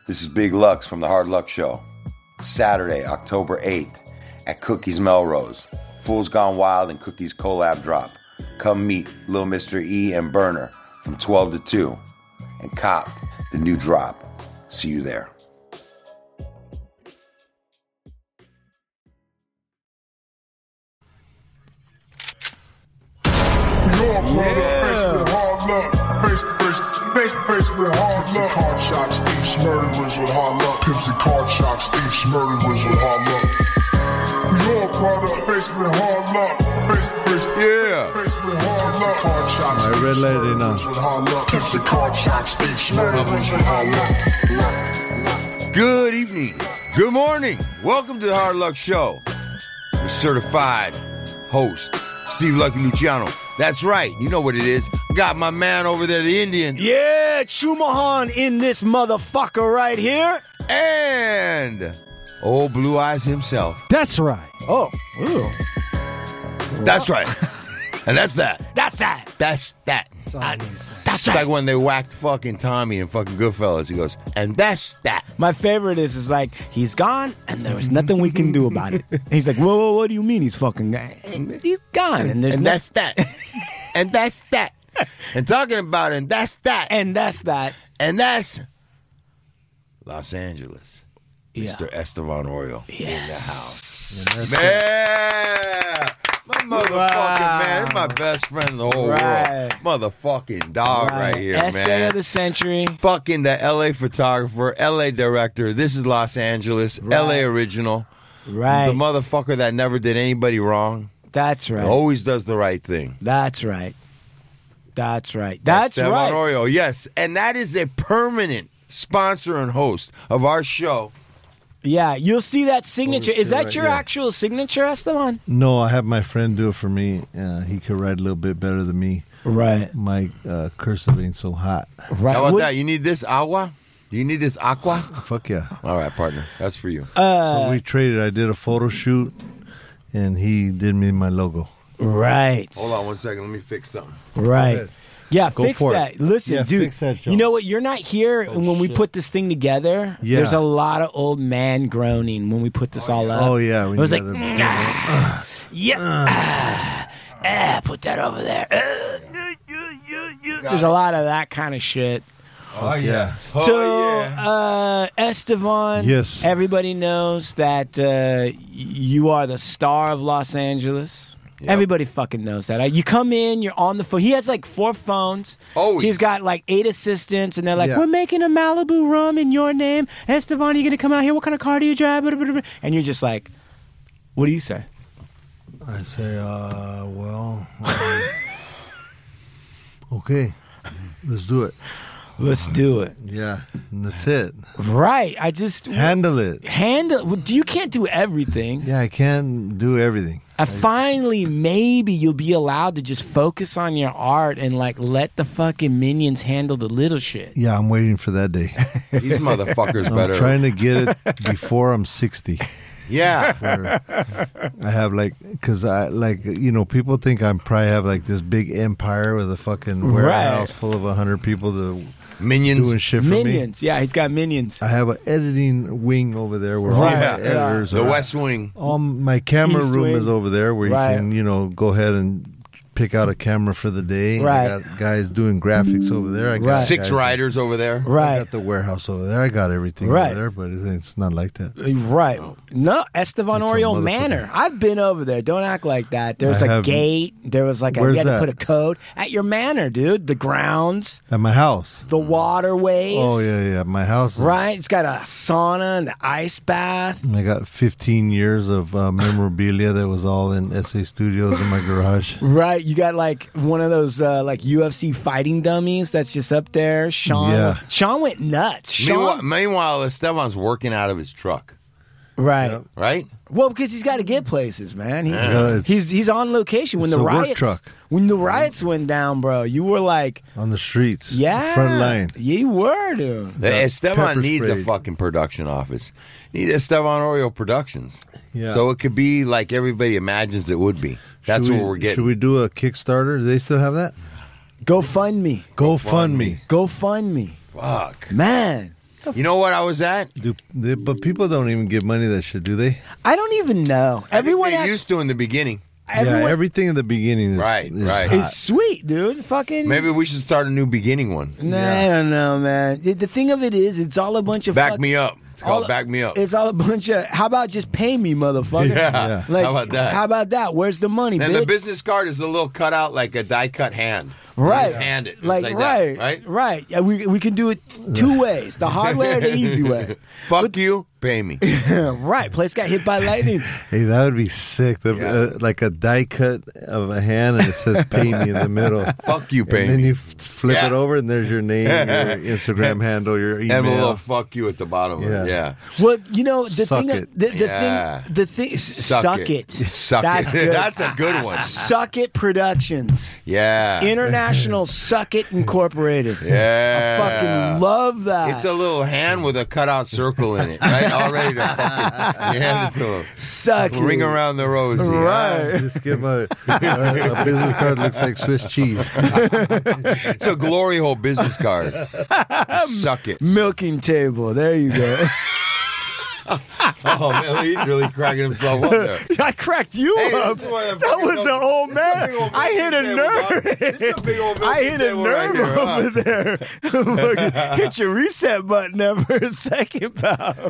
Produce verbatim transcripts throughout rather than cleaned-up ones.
This is Big Lux from the Hard Luck Show. Saturday, October eighth at Cookies Melrose. Fools Gone Wild and Cookies collab drop. Come meet Lil Mister E and Burner from twelve to two and cop the new drop. See you there. Base, base with hard luck. Card shots, thieves, murderers with hard luck. Pimps and card shots, thieves, murderers with hard luck. Your product, base with hard luck. Base, base, yeah. Base with hard luck. Card shots, My red light in now. with hard luck. Pimps and card shots, thieves, murderers with hard luck. Good evening. Good morning. Welcome to the Hard Luck Show. With certified host, Steve Lucky Luciano. That's right. You know what it is. Got my man over there, the Indian. Yeah, Chumahan in this motherfucker right here. And old Blue Eyes himself. That's right. Oh, ooh. That's right. And that's that. That's that. That's that. That's all I need to say. That's It's right. like when they whacked fucking Tommy and fucking Goodfellas. He goes, and that's that. My favorite is is like, he's gone and there was nothing we can do about it. He's like, whoa, whoa, what do you mean he's fucking gone? He's gone and there's And no- that's that. And that's that. And talking about it, and that's that. and that's that. And that's Los Angeles. Yeah. Mister Estevan Oriol in the Yes. house. Man, my motherfucking Wow. man, he's my best friend in the whole Right. world. Motherfucking dog right, here, Essay man. of the century. Fucking the L A photographer, L A director. This is Los Angeles, L A Right. original. Right. The motherfucker that never did anybody wrong. That's right. Always does the right thing. That's right. That's right. That's Esteban right. Oriol, yes. And that is a permanent sponsor and host of our show. Yeah, you'll see that signature. Is that right, your yeah. actual signature, Esteban? No, I have my friend do it for me. Uh, he could write a little bit better than me. Right. My uh, cursive ain't so hot. Right. How about What- that? You need this agua? Do you need this aqua? Fuck yeah. All right, partner. That's for you. Uh, So we traded. I did a photo shoot, and he did me my logo. Right. Hold on one second. Let me fix something. Right. ahead. Yeah, Go fix for it. that. Listen, Yeah, dude. fix that, Joe. You know what? You're not here, Oh, and when we shit. put this thing together, Yeah. there's a lot of old man groaning when we put this all up. Oh, yeah. It was like, gotta- "Mm, ah, yeah, ah, ah, put that over there. Ah, yeah, yeah, yeah, yeah." There's a lot of that kind of shit. Oh, yeah. Oh, so, yeah. uh, Estevan, Yes. everybody knows that uh, you are the star of Los Angeles. Yep. Everybody fucking knows that. You come in, you're on the phone. He has like four phones. Always. He's got like eight assistants, and they're like, Yeah. we're making a Malibu rum in your name. Estevan, are you going to come out here? What kind of car do you drive? And you're just like, what do you say? I say, uh, well, um, okay, let's do it. Let's do it. Yeah, and that's it. Right. I just Handle it. handle. well, You can't do everything. Yeah, I can't do everything. And finally, maybe you'll be allowed to just focus on your art and like let the fucking minions handle the little shit. Yeah, I'm waiting for that day. These motherfuckers I'm better. trying to get it before I'm sixty. Yeah. Where I have like, cause I like, you know, people think I'm probably have like this big empire with a fucking warehouse full of a hundred people to Minions. doing shit for Minions. Yeah, he's got minions. me. I have an editing wing over there where all Right, my yeah. editors The are. West Wing. All my camera East room wing. is over there where Right. you can, you know, go ahead and pick out a camera for the day. Right. I got guys doing graphics over there. I got Right. Six guys- riders over there. I Right. got the warehouse over there. I got everything Right. over there, but it's, it's not like that. Right. No, Estevan It's a Oriol motherfucker. Manor. I've been over there. Don't act like that. There was I a haven't. gate. There was like a, you Where's had to that? put a code at your manor, dude. The grounds, At my house. the waterways. Oh, yeah, yeah. My house. is- Right. It's got a sauna and the ice bath. I got fifteen years of uh, memorabilia that was all in S A Studios in my garage. Right. You got like one of those uh, like U F C fighting dummies that's just up there. Sean Yeah. was, Sean went nuts. Sean, Meanwhile, meanwhile, Esteban's working out of his truck, right. Yep. right? Well, because he's got to get places, man. He, Yeah, it's- he's he's on location when it's the a work riots truck. when the riots went down, bro. You were like, On the streets. yeah, Front line. You were, dude. The Esteban pepper needs a sprayed. fucking production office. Need Esteban Oriol Productions. Yeah. So it could be like everybody imagines it would be. That's Should what we- we're getting. Should we do a Kickstarter? Do they still have that? Go fund me. Go fund me. Go fund me. Fuck. Man. You know what I was at? Do, they, but people don't even give money to that shit, do they? I don't even know. I Everyone think they act- used to in the beginning. everyone yeah, everything in the beginning is Right, is right. hot. is sweet, dude. Fucking. Maybe we should start a new beginning one. Nah, I don't know, man. The, the thing of it is, it's all a bunch of Back fuck- me up. It's all- called Back Me Up. It's all a bunch of. How about just pay me, motherfucker? Yeah. Like, How about that? How about that? Where's the money, And bitch? the business card is a little cutout like a die cut hand. Right. Just hand it. Like, that, right, right? right. Yeah, we we can do it two ways: the hard way or the easy way. Fuck you, pay me. Right. Place got hit by lightning. Hey, that would be sick. The, Yeah. uh, like a die cut of a hand and it says "Pay me" in the middle. Fuck you, pay And then me. you f- flip Yeah. it over and there's your name, your Instagram handle, your email. And a little fuck you at the bottom of Yeah. it. Yeah. Well, you know the Suck thing. it. The, the Yeah. thing. The thing. s- Suck Suck, it. it. Suck That's it. good. That's a good one. Suck It Productions. Yeah. International Suck It Incorporated. Yeah. I fucking love that. It's a little hand with a cutout circle in it, right? All ready to fucking you hand it to him. Suck it. Ring around the rosy. huh? Right. Just give a, a, a business card looks like Swiss cheese. It's a glory hole business card. Suck it. Milking table. There you go. Oh, man, he's really cracking himself up there. I cracked you Hey, up. this is one of That the fucking was an old- old this is a man. big old I hit a milking table, dog. nerve. This is a big old I milking hit a table right nerve here, huh? over there. Fucking hit your reset button there for a second, pal.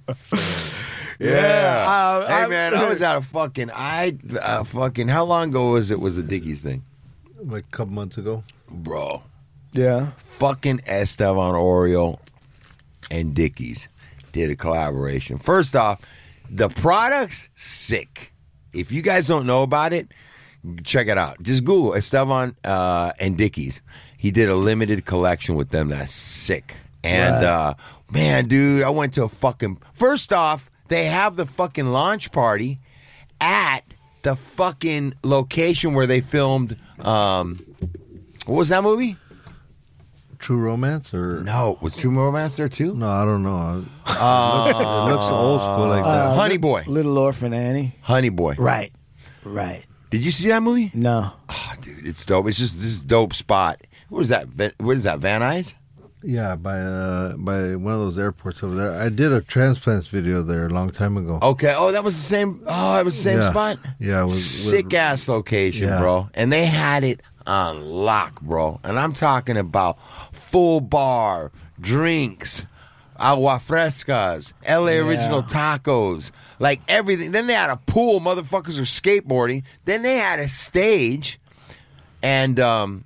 Yeah. uh, hey, I'm- man, I was at a fucking, I, uh, fucking, how long ago was it, was the Dickies thing? Like a couple months ago. Bro. Yeah. Fucking Esteban Oriol and Dickies did a collaboration. First off, the product's sick. If you guys don't know about it, check it out. Just Google Esteban uh, and Dickies. He did a limited collection with them that's sick. And, Right. uh, man, dude, I went to a fucking... First off, they have the fucking launch party at the fucking location where they filmed... Um, what was that movie? True Romance or No, was True Romance there too? no? I don't know. it looks old school like that. Uh, Honey Boy. Little Orphan Annie. Honey Boy. Right. Right. Did you see that movie? No. Oh, dude, it's dope. It's just this dope spot. What is that? Van- What is that? Van Nuys? Yeah, by uh, by one of those airports over there. I did a transplants video there a long time ago. Okay. Oh, that was the same. Oh, it was the same Yeah. spot. Yeah, it was- sick ass location, Yeah. bro. And they had it on lock, bro. And I'm talking about full bar, drinks, agua frescas, L A Yeah. original tacos, like everything. Then they had a pool. Motherfuckers are skateboarding. Then they had a stage, and um,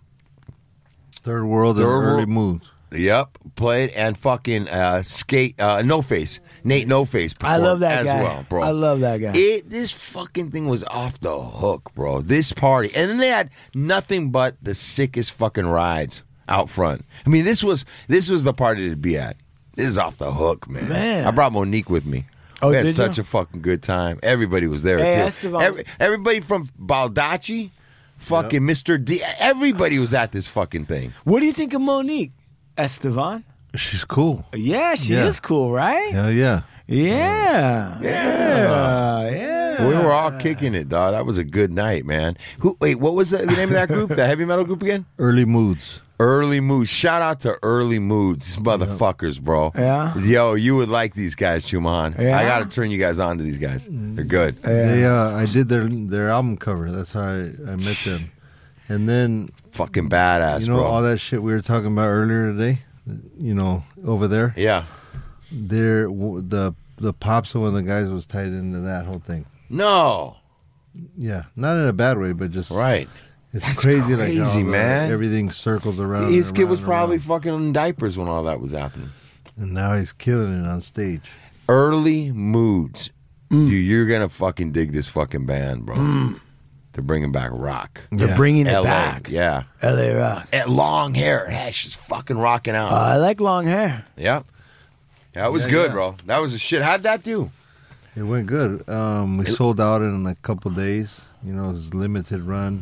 Third World and Third Early World- Moods. yep, played and fucking uh, skate. Uh, no face, Nate No Face. I love that as guy. well, bro. I love that guy. It this fucking thing was off the hook, bro. This party, and then they had nothing but the sickest fucking rides out front. I mean, this was this was the party to be at. This is off the hook, man. Man. I brought Monique with me. Oh, we had did such you? a fucking good time. Everybody was there Hey, too. Esteban. Every, everybody from Baldacci, fucking Mister D. Everybody was at this fucking thing. What do you think of Monique, Esteban? She's cool. Yeah, she Yeah. is cool, right? Hell yeah. Yeah. Yeah. Yeah. We were all kicking it, dog. That was a good night, man. Who? Wait, what was the name of that group? The heavy metal group again? Early Moods. Early Moods. Shout out to Early Moods. These motherfuckers, bro. Yeah? Yo, you would like these guys, Chuman. Yeah? I got to turn you guys on to these guys. They're good. They, uh, I did their their album cover. That's how I, I met them. And then Fucking badass, you know bro. all that shit we were talking about earlier today. You know, over there, Yeah. there w- the the pops of one of the guys was tied into that whole thing. No. Yeah, not in a bad way, but just Right. It's That's crazy, like crazy, how the- man. Everything circles around. His and kid around was and probably around. fucking in diapers when all that was happening. and now he's killing it on stage. Early Moods. Mm. You, you're going to fucking dig this fucking band, bro. They're bringing back rock. They're Yeah. bringing it L A, back. yeah. L A Rock. And long hair. Yeah, she's fucking rocking out. Uh, I like long hair. yeah. Yeah, it was Yeah, good, yeah. bro. That was a shit. How'd that do? It went good. Um, we sold out in a couple days. You know, it was a limited run.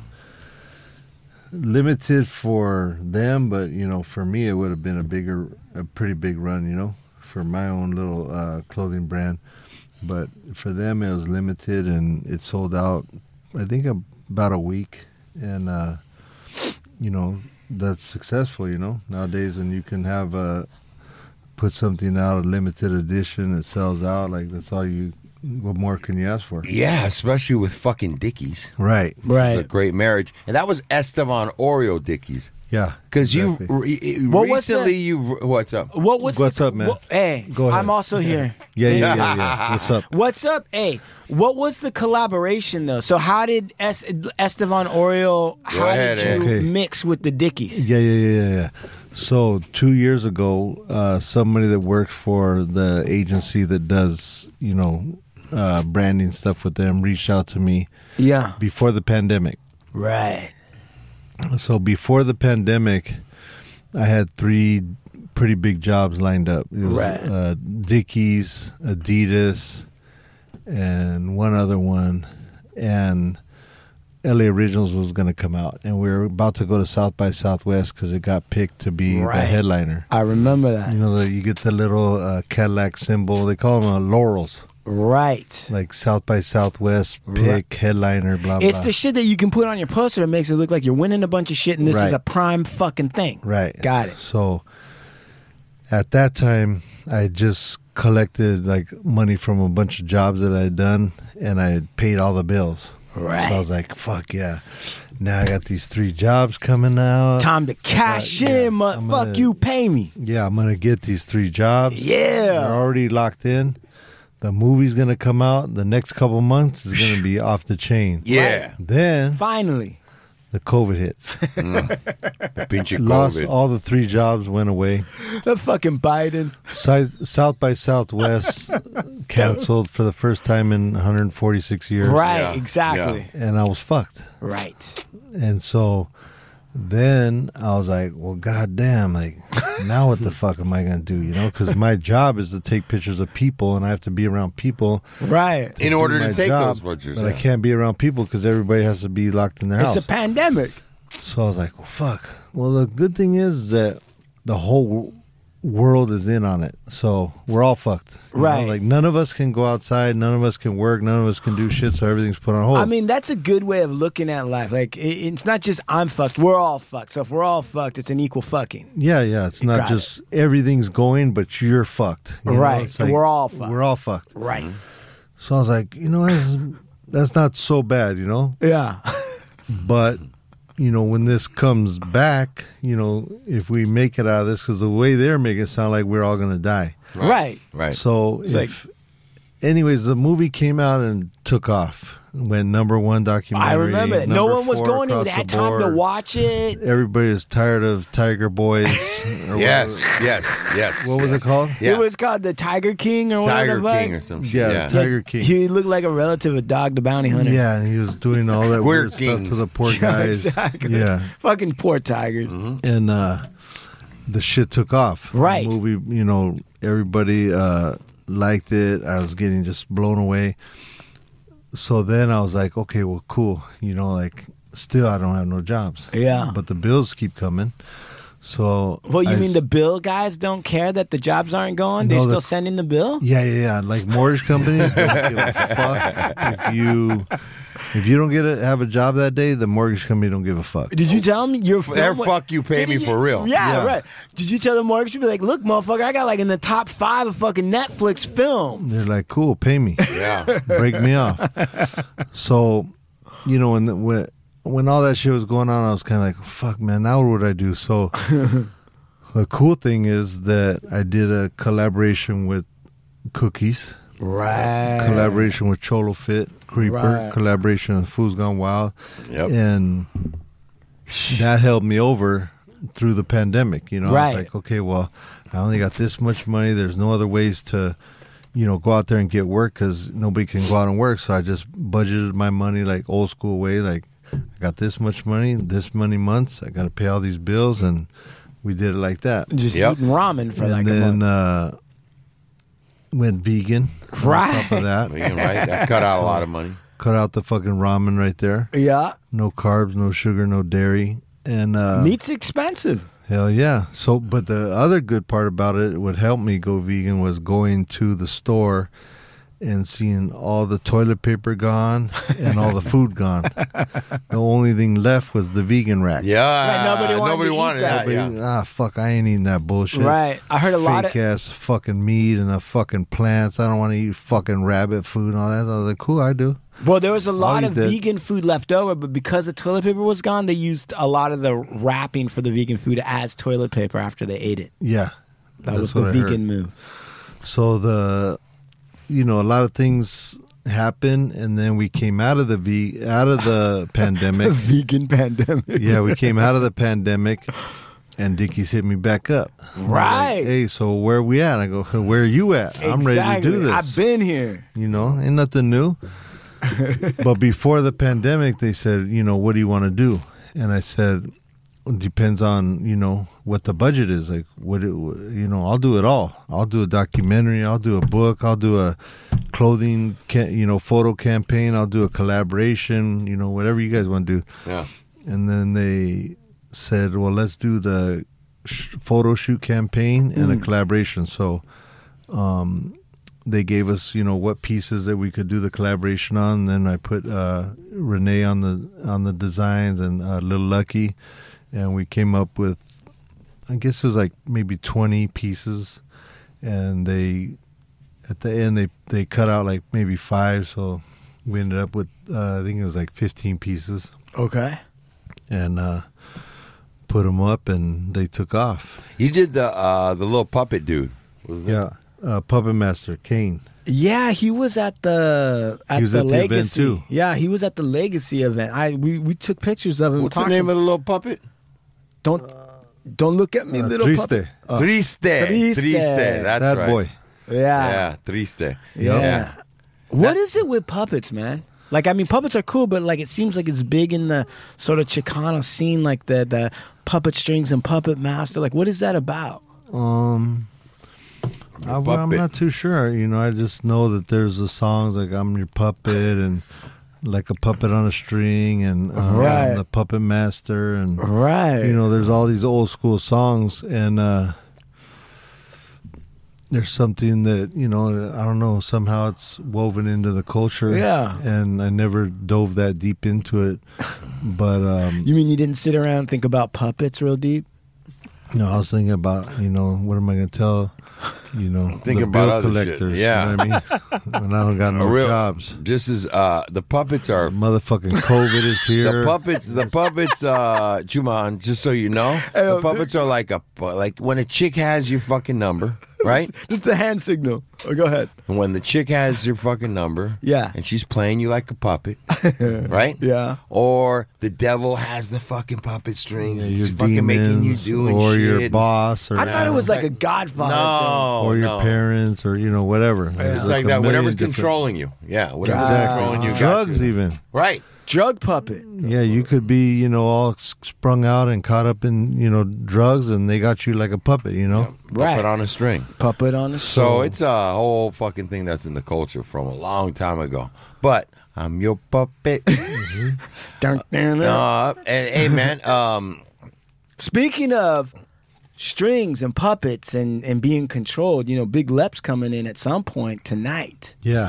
Limited for them, but you know, for me, it would have been a bigger, a pretty big run. You know, for my own little uh, clothing brand. But for them, it was limited, and it sold out. I think about a week, and uh, you know, that's successful. You know, nowadays when you can have a put something out, a limited edition, it sells out. Like, that's all you, what more can you ask for? Yeah, especially with fucking Dickies. Right. It's a Right. great marriage. And that was Estevan Oreo Dickies. Yeah. Because exactly. you re- What was recently, the- you what's up? What was What's the, up, man? what- hey, Go ahead. I'm also here. Yeah, yeah, yeah, yeah. What's up? What's up? Hey, what was the collaboration though? So how did es- Estevan Oreo? How ahead, did you Ed. Okay. mix with the Dickies? Yeah, yeah, yeah, yeah, yeah. So two years ago, uh, somebody that works for the agency that does, you know, uh, branding stuff with them reached out to me Yeah. before the pandemic. Right. So before the pandemic, I had three pretty big jobs lined up. It was Right. uh, Dickies, Adidas, and one other one. And L A Originals was going to come out. And we were about to go to South by Southwest because it got picked to be Right. the headliner. I remember that. You know, the, you get the little uh, Cadillac symbol. They call them uh, laurels. Right. Like South by Southwest, pick, Right. headliner, blah, It's blah. the shit that you can put on your poster that makes it look like you're winning a bunch of shit, and this is Right. a prime fucking thing. Right. Got it. So at that time, I just collected like money from a bunch of jobs that I had done, and I had paid all the bills. Right. So I was like, fuck yeah. Now I got these three jobs coming out. Time to cash Uh, yeah, in, I'm motherfuck gonna- you, pay me. Yeah, I'm going to get these three jobs. Yeah. They're already locked in. The movie's going to come out. The next couple months is going to be off the chain. Yeah. Then Finally. the COVID hits. Pinche Lost COVID. all the three jobs, went away. The fucking Biden. South, South by Southwest canceled for the first time in one hundred forty-six years. Right, Yeah. exactly. And I was fucked. Right. And so then I was like, well, goddamn, like, now what the fuck am I going to do, you know? Because my job is to take pictures of people, and I have to be around people Right. In do order my to take job, those pictures. But I yeah. can't be around people because everybody has to be locked in their It's house. a pandemic. So I was like, well, fuck. Well, the good thing is that the whole w- world is in on it. So we're all fucked. you know? Right. Like, none of us can go outside. None of us can work. None of us can do shit. So everything's put on hold. I mean, that's a good way of looking at life. Like, it, it's not just I'm fucked. We're all fucked. So if we're all fucked, it's an equal fucking. yeah, yeah. It's not got just everything's going, but you're fucked. you know? Right. It's We're all fucked. We're all fucked. Right. So I was like, you know, that's, that's not so bad, you know? Yeah. But, you know, when this comes back, you know, if we make it out of this, because the way they're making it sound like we're all going to die. Right. Right. So, It's if, anyways, the movie came out and took off. Went number one documentary. I remember it. No number one was four going. They across had the time to board. watch it. Everybody is tired of Tiger Boys. or Yes, whatever. yes, yes. What was it called? Yeah. It was called the Tiger King or whatever. Tiger the fuck. King or some shit. Yeah, Yeah. Tiger King. He looked like a relative of Dog the Bounty Hunter. Yeah, and he was doing all that Queer weird kings. stuff to the poor Yeah, guys. exactly. Yeah, Fucking poor tigers. and uh, the shit took off. Right. The movie, you know, everybody uh, liked it. I was getting just blown away. So then I was like, okay, well, cool. You know, like, still I don't have no jobs. Yeah. But the bills keep coming. So Well, you I mean s- the bill guys don't care that the jobs aren't going? They're No, still the- sending the bill? Yeah, yeah, yeah. Like mortgage companies don't give a fuck if you if you don't get a, have a job that day. The mortgage company don't give a fuck. Did you tell them your They're fuck you, pay me Didn't for real. Yeah, Yeah. right. Did you tell the mortgage people like, look, motherfucker, I got like in the top five of fucking Netflix film. They're like, cool, pay me, Yeah. break me off. So, you know, when the, when when all that shit was going on, I was kind of like, fuck, man, now what would I do? So, the cool thing is that I did a collaboration with Cookies. Right. Collaboration with Cholo Fit, Creeper, Right. collaboration with Fools Gone Wild. Yep. And that helped me over through the pandemic. You know, I Right. was like, okay, well, I only got this much money. There's no other ways to, you know, go out there and get work because nobody can go out and work. So I just budgeted my money like old school way. Like, I got this much money, this many months. I got to pay all these bills. And we did it like that. Just Yep. eating ramen for and like a then month. uh, went vegan. Right. On top of that. Vegan, right? That cut out a lot of money. Cut out the fucking ramen right there. Yeah. No carbs, no sugar, no dairy. And uh, Meat's expensive. hell yeah. So, but the other good part about it, what helped me go vegan was going to the store and seeing all the toilet paper gone and all the food gone. The only thing left was the vegan rack. Yeah, Right, nobody wanted nobody to eat wanted that. that. Nobody- Yeah. Ah, fuck, I ain't eating that bullshit. Right. I heard a lot of Fake ass fucking meat and the fucking plants. I don't want to eat fucking rabbit food and all that. I was like, cool, I do. Well, there was a lot eat of that. vegan food left over, but because the toilet paper was gone, they used a lot of the wrapping for the vegan food as toilet paper after they ate it. Yeah. That That's was the what I vegan heard. move. So the, you know, a lot of things happened, and then we came out of the v out of the pandemic. Vegan pandemic. Yeah, we came out of the pandemic, and Dickie's hit me back up. I'm Right. like, hey, so where we at? I go, where are you at? I'm ready to do Exactly. this. I've been here. You know, ain't nothing new. But before the pandemic, they said, you know, what do you want to do? And I said, it depends on, you know, what the budget is. Like, what, it, you know, I'll do it all. I'll do a documentary. I'll do a book. I'll do a clothing, ca- you know, photo campaign. I'll do a collaboration, you know, whatever you guys want to do. Yeah. And then they said, well, let's do the sh- photo shoot campaign and a collaboration. So, um, they gave us, you know, what pieces that we could do the collaboration on. And then I put uh, Renee on the on the designs and uh, Little Lucky, and we came up with, I guess it was like maybe twenty pieces, and they at the end they they cut out like maybe five, so we ended up with uh, I think it was like fifteen pieces, Okay. and uh, put them up, and they took off. You did the uh, the little puppet dude. What was that? Yeah, uh, Puppet Master Kane. Yeah, he was at the at He was the at the event, Legacy. too. Yeah, he was at the Legacy event. I we, we took pictures of him. What's the talked name to- of the little puppet? Don't don't look at me, Uh, little Triste. puppet. Uh, Triste. Triste. That's That right. boy. yeah. Yeah, Triste. Yeah. Yeah. What is it with puppets, man? Like, I mean, puppets are cool, but like, it seems like it's big in the sort of Chicano scene, like the the puppet strings and puppet master. Like, what is that about? Um, I, well, I'm puppet. not too sure. You know, I just know that there's the songs like "I'm Your Puppet" and like a puppet on a string, and uh, Right. I'm the Puppet Master, and Right. you know, there's all these old school songs, and uh, there's something that you know, I don't know, somehow it's woven into the culture. Yeah. and I never dove that deep into it, but um, You mean you didn't sit around and think about puppets real deep? you know, I was thinking about, you know, what am I going to tell, you know, Thinking the about bill other shit. collectors. Yeah. You know what I mean? When I don't got no A real- jobs. Just as uh, the puppets are Motherfucking COVID is here. the puppets. The puppets, uh, Juman. Just so you know, the puppets are like a like when a chick has your fucking number, right? Just the hand signal. Oh, go ahead. And when the chick has your fucking number, Yeah. and she's playing you like a puppet, right? Yeah. Or the devil has the fucking puppet strings. Yeah, He's your fucking making you demons, do or shit. your boss, or I thought it was like a Like- Godfather No, or your no. parents, or you know, whatever. It's There's like a that. million Whatever's different- controlling you. Yeah, whatever's Exactly. controlling you. got Drugs, you. even. Right. thing. Drug puppet. Yeah, you could be, you know, all s- sprung out and caught up in, you know, drugs, and they got you like a puppet, you know. Right. Puppet on a string. Puppet on the So soul. it's a whole fucking thing that's in the culture from a long time ago. But I'm your puppet. Dun, dun, dun. uh, and hey, man, um, Speaking of strings and puppets and, and being controlled, you know, Big Lep's coming in at some point tonight. Yeah.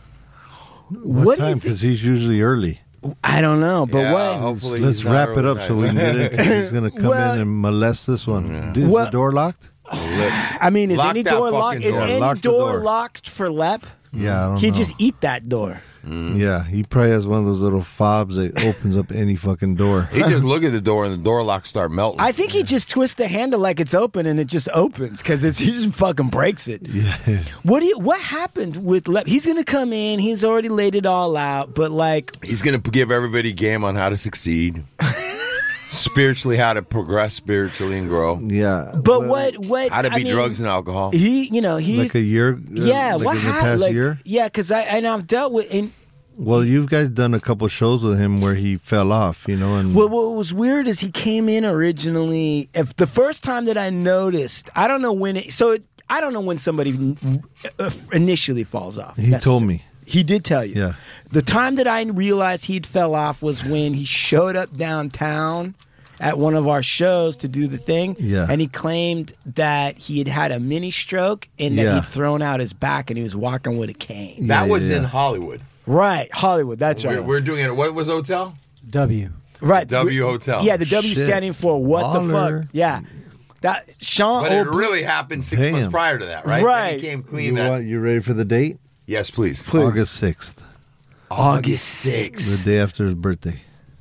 What, What do you time? think- Because he's usually early. I don't know, but yeah, what? hopefully Let's he's not wrap it early up so we night. can get in. 'Cause he's going to come Well- in and molest this one. Is Well- the door locked? I mean, is Lock any that door fucking locked? Is door. any Lock the door, door. locked for Lep? Yeah, I don't He'd know. just eat that door. Yeah, he probably has one of those little fobs that opens up any fucking door. He just look at the door and the door locks start melting. I think he just twists the handle like it's open and it just opens because it's he just fucking breaks it. Yeah. What do you? What happened with Lep? He's gonna come in. He's already laid it all out, but like, He's gonna give everybody game on how to succeed, spiritually, how to progress spiritually and grow, Yeah. but Well, what? What? how to I be mean, drugs and alcohol. He, you know, he's Like a year? uh, yeah. like what in the happened? past Like, year? yeah, because I and I've dealt with and. Well, you guys done a couple shows with him where he fell off, you know, and Well, what was weird is he came in originally. If the first time that I noticed, I don't know when it. So it, I don't know when somebody uh, initially falls off. he told me. He did tell you. Yeah. The time that I realized he'd fell off was when he showed up downtown at one of our shows to do the thing. Yeah. And he claimed that he had had a mini stroke and that Yeah. he'd thrown out his back and he was walking with a cane. That Yeah, was yeah. in Hollywood. Right, Hollywood. That's We're, right. we're doing it. What was hotel? W. right. W Hotel. Yeah, the W Shit. standing for what the Baller. fuck. Yeah. That Sean But it O'B- really happened six Damn. months prior to that, right? Right. And he came clean. You, That. want, you ready for the date? Yes, please. August sixth, August the sixth. day after his birthday.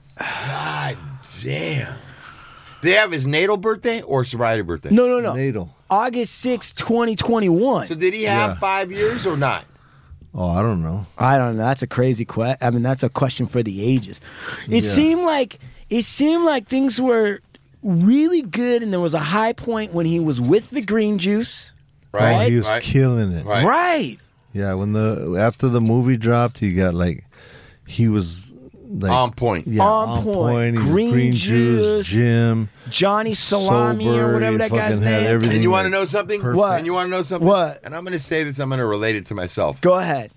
God damn. Did they have his natal birthday or sobriety birthday? No, no, no. Natal. August sixth, twenty twenty-one. So did he have Yeah. five years or not? Oh, I don't know. I don't know. That's a crazy question. I mean, that's a question for the ages. It Yeah. seemed like it seemed like things were really good, and there was a high point when he was with the green juice. Right. Oh, he was right. killing it. Right. Right. Yeah, when the after the movie dropped, he got like he was like On point. Yeah, On on, point. point. He was Green green, juice. juice, gym, Johnny Salami sober, or whatever he that guy's fucking had name. everything. And you want to like, know something? perfect. What? And you want to know something? What? And I'm going to say this. I'm going to relate it to myself. Go ahead.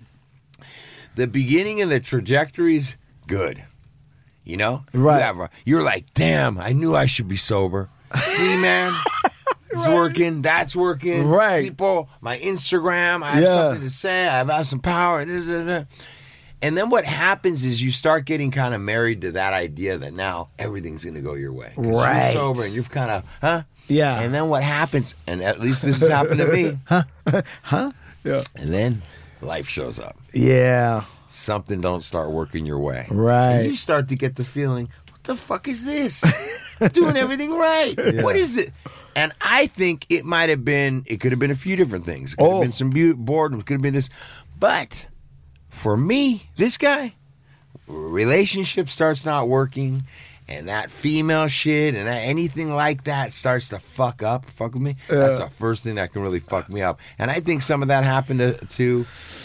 The beginning and the trajectory's good. You know? Right. You have a- you're like, damn, I knew I should be sober. See, man? It's working. That's working. Right. People, my Instagram, I have Yeah. something to say. I have some power. This, this, this. And then what happens is you start getting kind of married to that idea that now everything's going to go your way. 'Cause Right. You're sober and you've kind of, huh? Yeah. And then what happens, and at least this has happened to me, Huh? Yeah. and then life shows up. Yeah. Something don't start working your way. Right. And you start to get the feeling, what the fuck is this? I'm doing everything right. What is it? And I think it might have been, it could have been a few different things. It could Oh. have been some bu- boredom. It could have been this. But for me, this guy, relationship starts not working, and that female shit and that, anything like that starts to fuck up, fuck with me. That's the first thing that can really fuck me up. And I think some of that happened to to,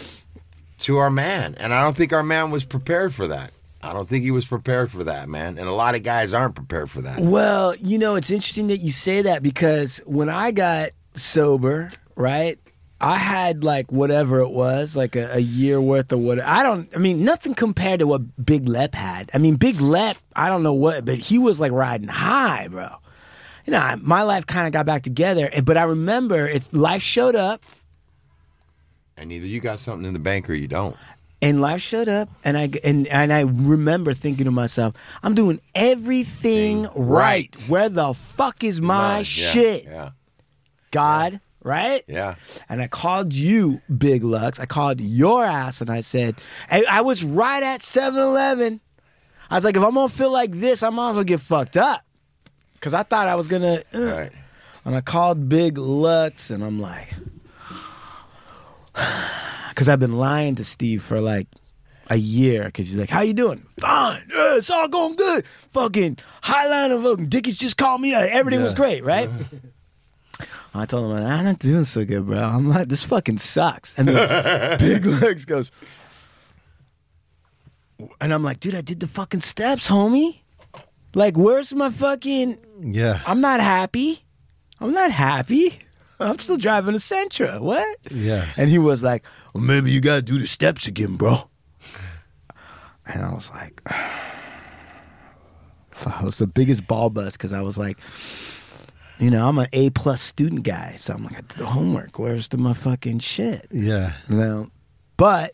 to our man. And I don't think our man was prepared for that. I don't think he was prepared for that, man. And a lot of guys aren't prepared for that. Well, you know, it's interesting that you say that because when I got sober, right, I had like whatever it was, like a, a year worth of what I don't, I mean, nothing compared to what Big Lep had. I mean, Big Lep, I don't know what, but he was like riding high, bro. You know, I- my life kind of got back together, and- but I remember it's life showed up. And either you got something in the bank or you don't. And life showed up, and I and and I remember thinking to myself, I'm doing everything Right. right. Where the fuck is my Yeah, shit, Yeah. God? Right? Yeah. And I called you, Big Lux. I called your ass, and I said, I, I was right at seven eleven. I was like, if I'm gonna feel like this, I might as well get fucked up, because I thought I was gonna. uh. Right. And I called Big Lux, and I'm like, because I've been lying to Steve for like a year. Because he's like, "How you doing?" Fine. Yeah, it's all going good. Fucking Highliner, fucking Dickies just called me. Everything was Yeah. great, right? I told him, I'm not doing so good, bro. I'm like, this fucking sucks. And then Big Legs goes, and I'm like, dude, I did the fucking steps, homie. Like, where's my fucking? Yeah. I'm not happy. I'm not happy. I'm still driving a Sentra. What? Yeah. And he was like, well, maybe you got to do the steps again, bro. And I was like, fuck, it was the biggest ball bust because I was like, you know, I'm an A plus student guy. So I'm like, I did the homework. Where's the motherfucking shit? Yeah. Now, but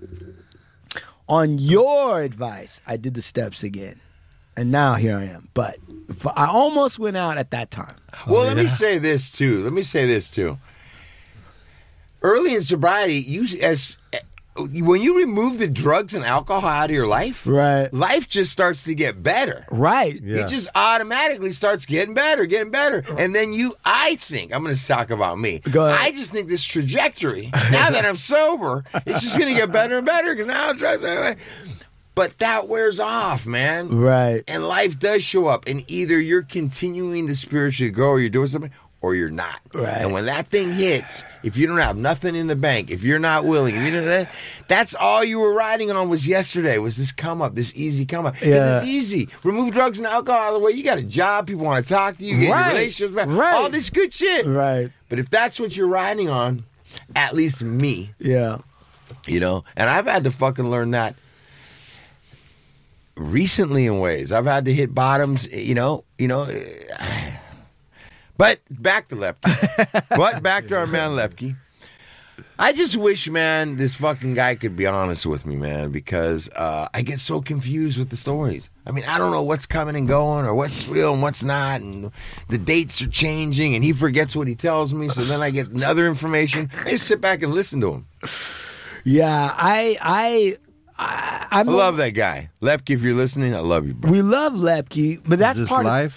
on your advice, I did the steps again. And now here I am. But f- I almost went out at that time. Well, Oh, let me yeah? say this too. Let me say this too. Early in sobriety, you as when you remove the drugs and alcohol out of your life, Right. life just starts to get better. Right. Yeah. It just automatically starts getting better, getting better. And then you, I think, I'm going to talk about me. Go ahead. I just think this trajectory, now that I'm sober, it's just going to get better and better because now I'm drugs. But that wears off, man. Right. And life does show up. And either you're continuing to spiritually grow or you're doing something or you're not. Right. And when that thing hits, if you don't have nothing in the bank, if you're not willing, if you know that, that's all you were riding on was yesterday, was this come up, this easy come up. 'Cause Yeah. It's easy. Remove drugs and alcohol out of the way. You got a job. People want to talk to you. Get Right. your relationships back. Right. All this good shit. Right. But if that's what you're riding on, at least me, Yeah. you know, and I've had to fucking learn that. recently in ways. I've had to hit bottoms, you know, you know. But back to Lepke. But back to our man Lepke. I just wish, man, this fucking guy could be honest with me, man, because uh, I get so confused with the stories. I mean, I don't know what's coming and going or what's real and what's not, and the dates are changing, and he forgets what he tells me, so then I get other information. I just sit back and listen to him. Yeah, I, I, I, I'm I love that guy. Lepke, if you're listening, I love you, bro. We love Lepke, but that's Is this part live?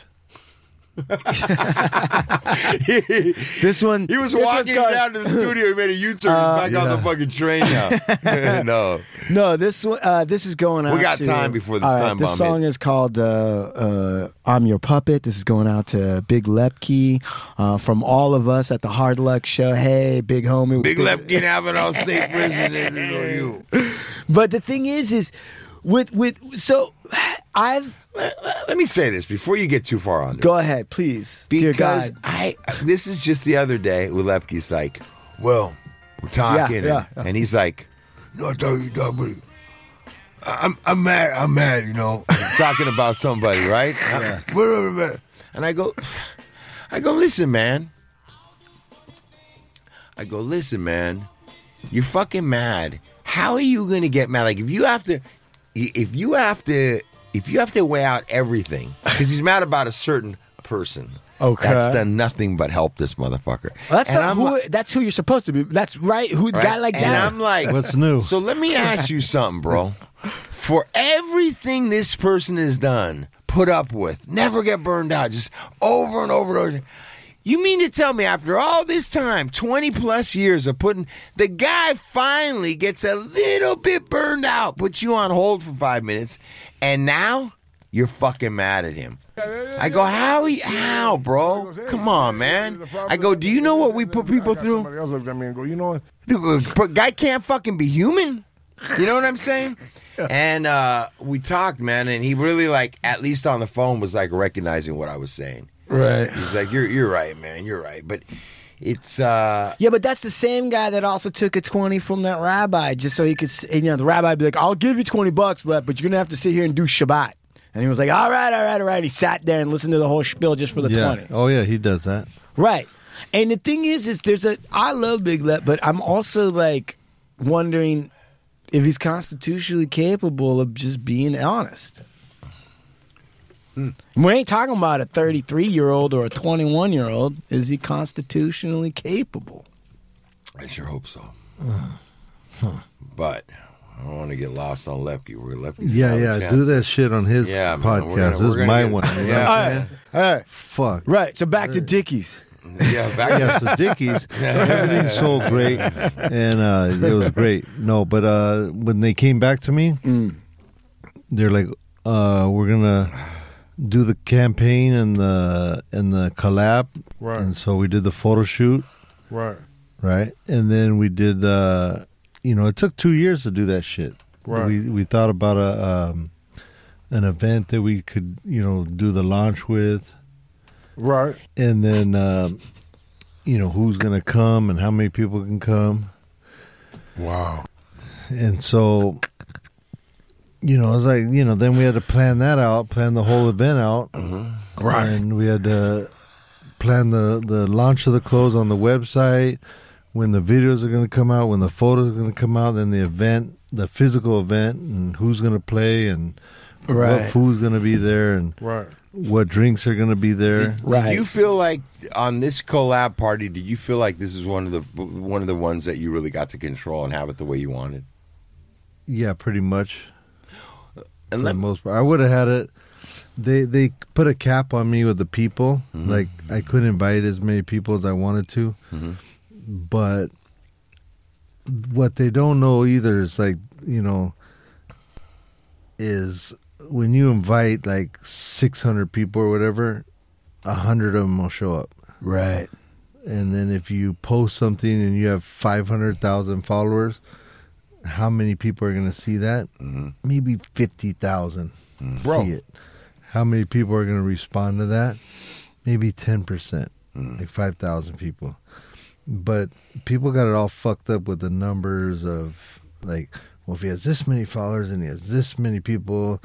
This one. He was this walking one's called- down to the studio. He made a U-turn. Uh, He's back on the yeah. fucking train now. No. No, this one. Uh, this is going out. We got to- time before this all right, time This bomb song hits. is called uh, uh, "I'm Your Puppet." This is going out to Big Lepke uh, from all of us at the Hard Luck Show. Hey, big homie. Big Lepke in Avenal State Prison. This is for you. But the thing is, is with with so I've Let me say this before you get too far on this. go ahead, please, dear Because God. I, this is just the other day with Lepke's like, well, we're talking, Yeah, yeah, and, and he's like, no, I tell you, dog, but I'm, I'm mad, I'm mad, you know, talking about somebody, right? Yeah. And I go, I go, listen, man. I go, listen, man. You're fucking mad. How are you gonna get mad? Like if you have to, if you have to. If you have to weigh out everything, because he's mad about a certain person, Okay. that's done nothing but help this motherfucker. Well, that's And not I'm who. li- that's who you're supposed to be. That's right. Who right? guy like and that? I'm like, What's new? So let me ask you something, bro. For everything this person has done, put up with, never get burned out, just over and over and over. You mean to tell me after all this time, twenty plus years of putting, the guy finally gets a little bit burned out, puts you on hold for five minutes, and now you're fucking mad at him. I go, how, he- how, bro? Come on, man. I go, do you know what we put people through? Somebody else looked at me and go, you know what? The guy can't fucking be human. You know what I'm saying? And uh, we talked, man, and he really, like, at least on the phone, was like recognizing what I was saying. right. He's like, "You're you're right, man. You're right." But it's uh, Yeah, but that's the same guy that also took a twenty from that rabbi just so he could, s- you know, the rabbi would be like, I'll give you twenty bucks, Lep, but you're going to have to sit here and do Shabbat. And he was like, all right, all right, all right. He sat there and listened to the whole spiel just for the yeah. twenty. Oh yeah, he does that. Right. And the thing is, is there's a, I love Big Lep, but I'm also like wondering if he's constitutionally capable of just being honest. Hmm. We ain't talking about a thirty-three-year-old or a twenty-one-year-old. Is he constitutionally capable? I sure hope so. But I don't want to get lost on Lepke. We're Lepke. Yeah, yeah. Do that shit on his Yeah, man, we're podcast. gonna- this we're is gonna my get- one. You know yeah. what All I'm right. saying? All right. Fuck. Right. So back to Dickies. Yeah, back Yeah, so Dickies, everything's so great, and uh, it was great. No, but uh, when they came back to me, they're like, uh, "We're gonna do the campaign and the and the collab." Right. And so we did the photo shoot, Right. right? And then we did, uh, you know, it took two years to do that shit. Right. We we thought about a um, an event that we could, you know, do the launch with. Right. And then, um, you know, who's going to come and how many people can come. Wow. And so, you know, I was like, you know, then we had to plan that out, plan the whole event out. Right. And we had to plan the, the launch of the clothes on the website, when the videos are going to come out, when the photos are going to come out, then the event, the physical event, and who's going to play, and Right. what food's going to be there, and Right. what drinks are going to be there. Right. Do you feel like on this collab party, did you feel like this is one of the one of the ones that you really got to control and have it the way you wanted? Yeah, pretty much. And For let, the most part, I would have had it. They they put a cap on me with the people. Mhm. Like I couldn't invite as many people as I wanted to. Mhm. But what they don't know either is like, you know, is when you invite like six hundred people or whatever, a hundred of them will show up. Right. And then if you post something and you have five hundred thousand followers, how many people are going to see that? Mhm. Maybe fifty thousand Bro. see it. How many people are going to respond to that? Maybe ten percent, Mm. like five thousand people. But people got it all fucked up with the numbers of like, well, if he has this many followers and he has this many people,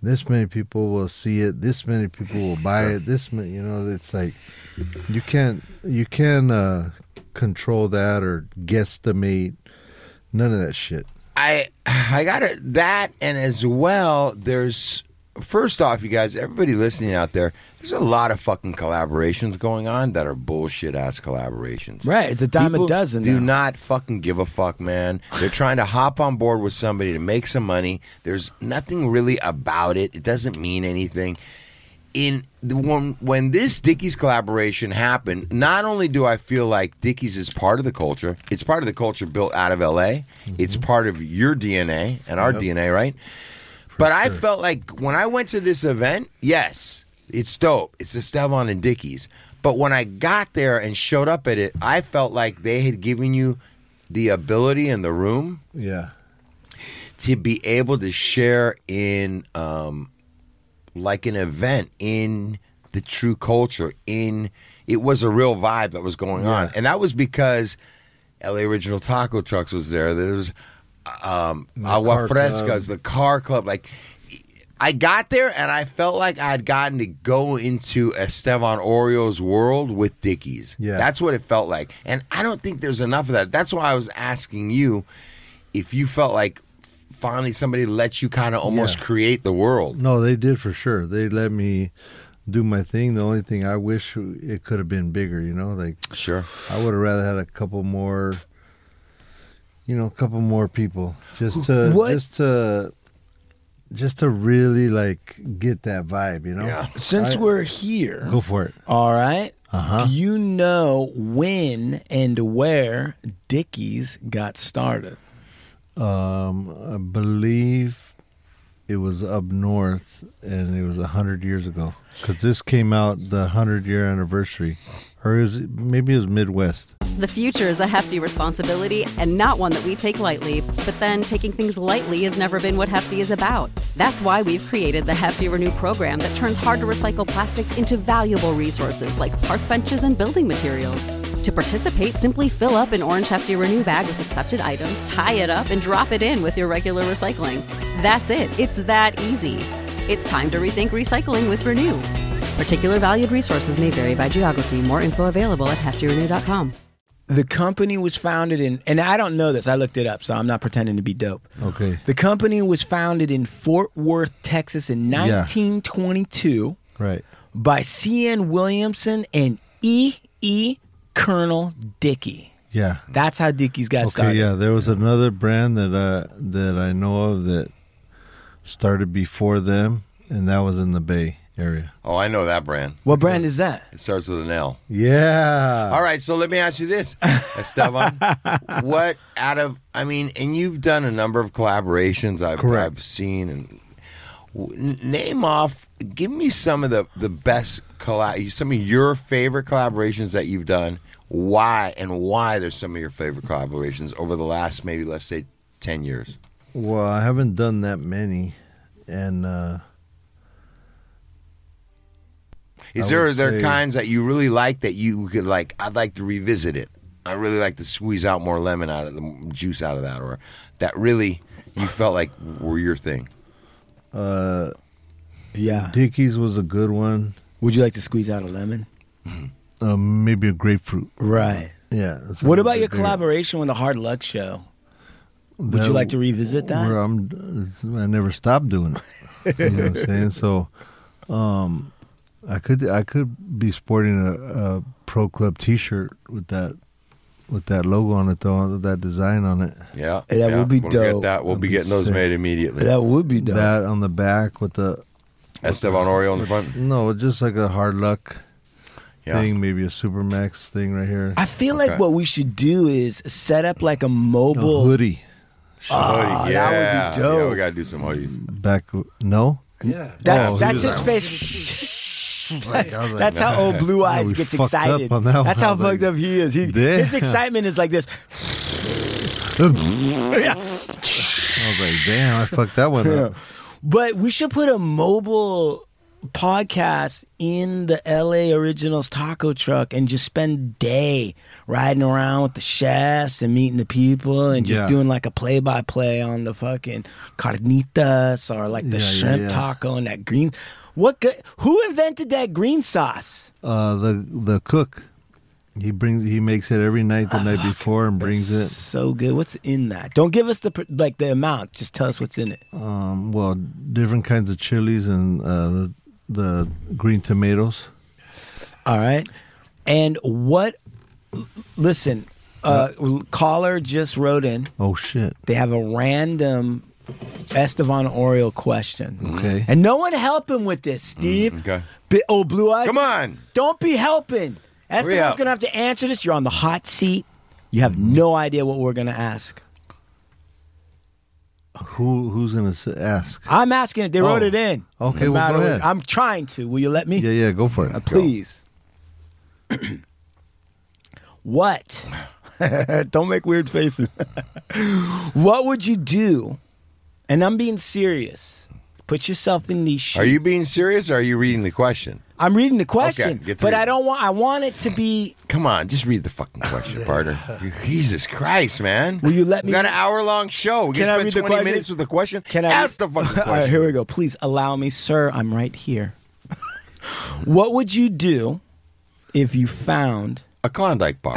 this many people will see it, this many people will buy it, this many, you know, it's like you can't you can't uh, control that or guesstimate, none of that shit. I I got it that, and as well, there's first off, you guys, everybody listening out there, there's a lot of fucking collaborations going on that are bullshit ass collaborations. Right, it's a dime People a dozen. Do now. not fucking give a fuck, man. They're trying to hop on board with somebody to make some money. There's nothing really about it. It doesn't mean anything. In the, when when this Dickies collaboration happened, not only do I feel like Dickies is part of the culture, it's part of the culture built out of L A. Mm-hmm. It's part of your D N A and our yep. D N A, right? For but sure. I felt like when I went to this event, yes, it's dope. It's Esteban and Dickies. But when I got there and showed up at it, I felt like they had given you the ability in the room, yeah, to be able to share in. Um, like an event in the true culture. In it was a real vibe that was going on, yeah. and that was because L A Original Taco Trucks was there. There was um, the Agua Frescas, the car club. Like I got there, and I felt like I had gotten to go into Esteban Orio's world with Dickies. Yeah, that's what it felt like, and I don't think there's enough of that. That's why I was asking you if you felt like. Finally, somebody let you kind of almost yeah. create the world. No, they did for sure. They let me do my thing. The only thing I wish it could have been bigger, you know, like sure. I would have rather had a couple more, you know, a couple more people just to what? just to just to really like get that vibe, you know. Yeah. Since I, we're here, go for it. All right. Uh-huh. Do you know when and where Dickies got started? Um, I believe it was up north, and it was a hundred years ago. Because this came out the hundred year anniversary, or is it maybe it was Midwest. The future is a hefty responsibility, and not one that we take lightly. But then, taking things lightly has never been what Hefty is about. That's why we've created the Hefty Renew program that turns hard to recycle plastics into valuable resources like park benches and building materials. To participate, simply fill up an orange Hefty Renew bag with accepted items, tie it up, and drop it in with your regular recycling. That's it. It's that easy. It's time to rethink recycling with Renew. Particular valued resources may vary by geography. More info available at hefty renew dot com. The company was founded in, and I don't know this, I looked it up, so I'm not pretending to be dope. Okay. The company was founded in Fort Worth, Texas in nineteen twenty-two. Yeah. Right. By C N Williamson and E E Colonel Dickey. Yeah. That's how Dickies got okay, started. Yeah, there was another brand that uh, that I know of that started before them, and that was in the Bay Area. Oh, I know that brand. What brand is that? It starts with an L. Yeah. All right, so let me ask you this, Esteban. What out of, I mean, and you've done a number of collaborations I've, I've seen, and w- name off, give me some of the, the best, collab- some of your favorite collaborations that you've done, why, and why there's some of your favorite collaborations over the last, maybe, let's say, ten years. Well, I haven't done that many, and uh Is there are there kinds that you really like that you could like, I'd like to revisit it. I really like to squeeze out more lemon out of the juice out of that, or that really you felt like were your thing? Uh, yeah. Dickies was a good one. Would you like to squeeze out a lemon? Um, maybe a grapefruit. Right. Yeah. What about your collaboration with the Hard Luck Show? Would that, you like to revisit that? Where I'm, I never stopped doing it. You know what I'm saying? So, um, I could I could be sporting a, a Pro Club T-shirt with that with that logo on it though, that design on it. Yeah, that yeah. would be we'll dope. Get that. We'll That'd be getting those sick. made immediately. That would be dope. That on the back with the Esteban Oreo on the front. No, just like a Hard Luck yeah. thing, maybe a Supermax thing right here. I feel okay. like what we should do is set up like a mobile a hoodie. Oh, yeah. that would be dope. Yeah, we gotta do some hoodies. Back no. Yeah, that's oh, that's his like, face. that's like, that's how old Blue Eyes yeah, gets fucked excited. Up on that that's one. how fucked like, up he is. He, his excitement is like this. I was like, damn, I fucked that one up. But we should put a mobile podcast in the L A Originals taco truck and just spend a day riding around with the chefs and meeting the people and just Yeah. doing like a play-by-play on the fucking carnitas or like the Yeah, yeah, shrimp yeah. taco and that green. What? Good, who invented that green sauce? Uh, the the cook, he brings he makes it every night the night before and brings it. So good. What's in that? Don't give us the pr- like the amount. Just tell us what's in it. Um, well, different kinds of chilies and uh, the, the green tomatoes. All right. And what? Listen, uh, caller just wrote in. Oh shit! They have a random Estevan Oriole question. Okay. And no one help him with this, Steve. okay. Bi- oh, Blue Eyes. Come on. Don't be helping. Esteban's up. going to have to answer this. You're on the hot seat. You have no idea what we're going to ask. Who who's gonna s- ask? I'm asking it. They wrote Oh. it in. Okay, No well, matter go what- ahead. I'm trying to. Will you let me? Yeah, yeah, go for it. Uh, please. What? Don't make weird faces. What would you do? And I'm being serious. Put yourself in these shoes. Are you being serious or are you reading the question? I'm reading the question, Okay, get to but read I it. don't want. I want it to be. Come on, just read the fucking question, partner. Jesus Christ, man. Will you let We me- got an hour long show. We Can can I spend read the twenty question? minutes with the question. Can I Ask the fucking question. All right, here we go. Please allow me, sir. I'm right here. What would you do if you found? A Klondike bar.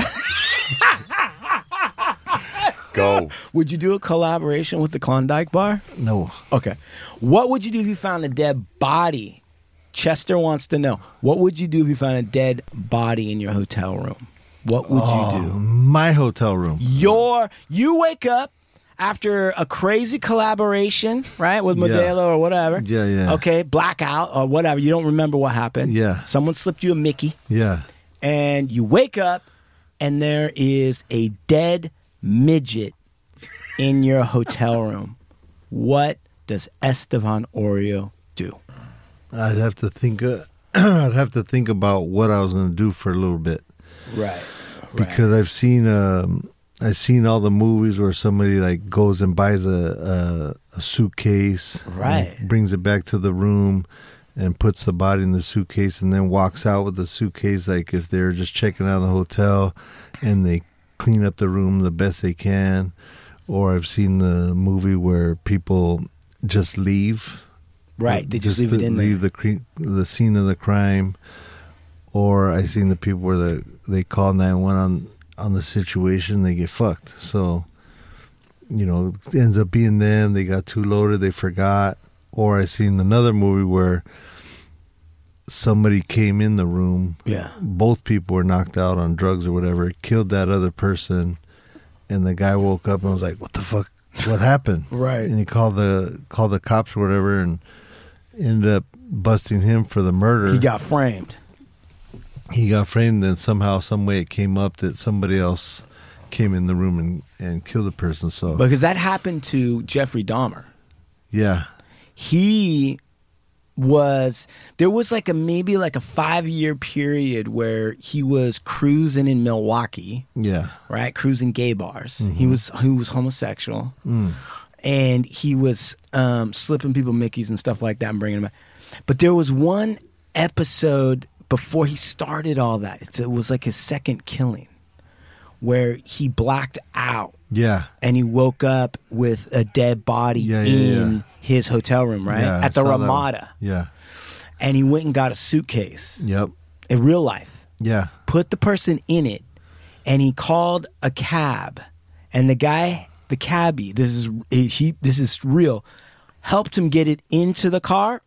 Go. Would you do a collaboration with the Klondike Bar? No. Okay. What would you do if you found a dead body? Chester wants to know. What would you do if you found a dead body in your hotel room? What would you do? My hotel room. Your you wake up after a crazy collaboration, right, with Yeah. Modelo or whatever. Yeah, yeah. Okay, blackout or whatever. You don't remember what happened. Yeah. Someone slipped you a Mickey, Yeah. and you wake up, and there is a dead midget in your hotel room. What does Estevan Oreo do? I'd have to think. Uh, I'd have to think about what I was going to do for a little bit Right. because I've seen. Um, I've seen all the movies where somebody like goes and buys a a, a suitcase, Right. and brings it back to the room, and puts the body in the suitcase, and then walks out with the suitcase. Like if they're just checking out of the hotel, and they clean up the room the best they can. Or I've seen the movie where people just leave. Right. They just, leave it to in leave there. the cre- the scene of the crime. Or I've seen the people where the, they call nine one one on on the situation, they get fucked. So, you know, it ends up being them. They got too loaded, they forgot. Or I've seen another movie where somebody came in the room. Yeah. Both people were knocked out on drugs or whatever, killed that other person, and the guy woke up and was like, "What the fuck? What happened?" Right. And he called the called the cops or whatever, and ended up busting him for the murder. He got framed. He got framed, and somehow, some way, it came up that somebody else came in the room and, and killed the person. So Because that happened to Jeffrey Dahmer. yeah, He was there was like a maybe like a five year period where he was cruising in Milwaukee, yeah, right? Cruising gay bars. He was he was homosexual, and he was um, slipping people Mickeys and stuff like that and bringing them back. But there was one episode before he started all that. It's, it was like his second killing, where he blacked out yeah, and he woke up with a dead body Yeah, yeah, in yeah. his hotel room, right? yeah. I At the saw that one. Ramada. Yeah, And he went and got a suitcase yep, in real life, yeah, put the person in it, and he called a cab. And the guy, the cabbie, this is he, this is real, helped him get it into the car.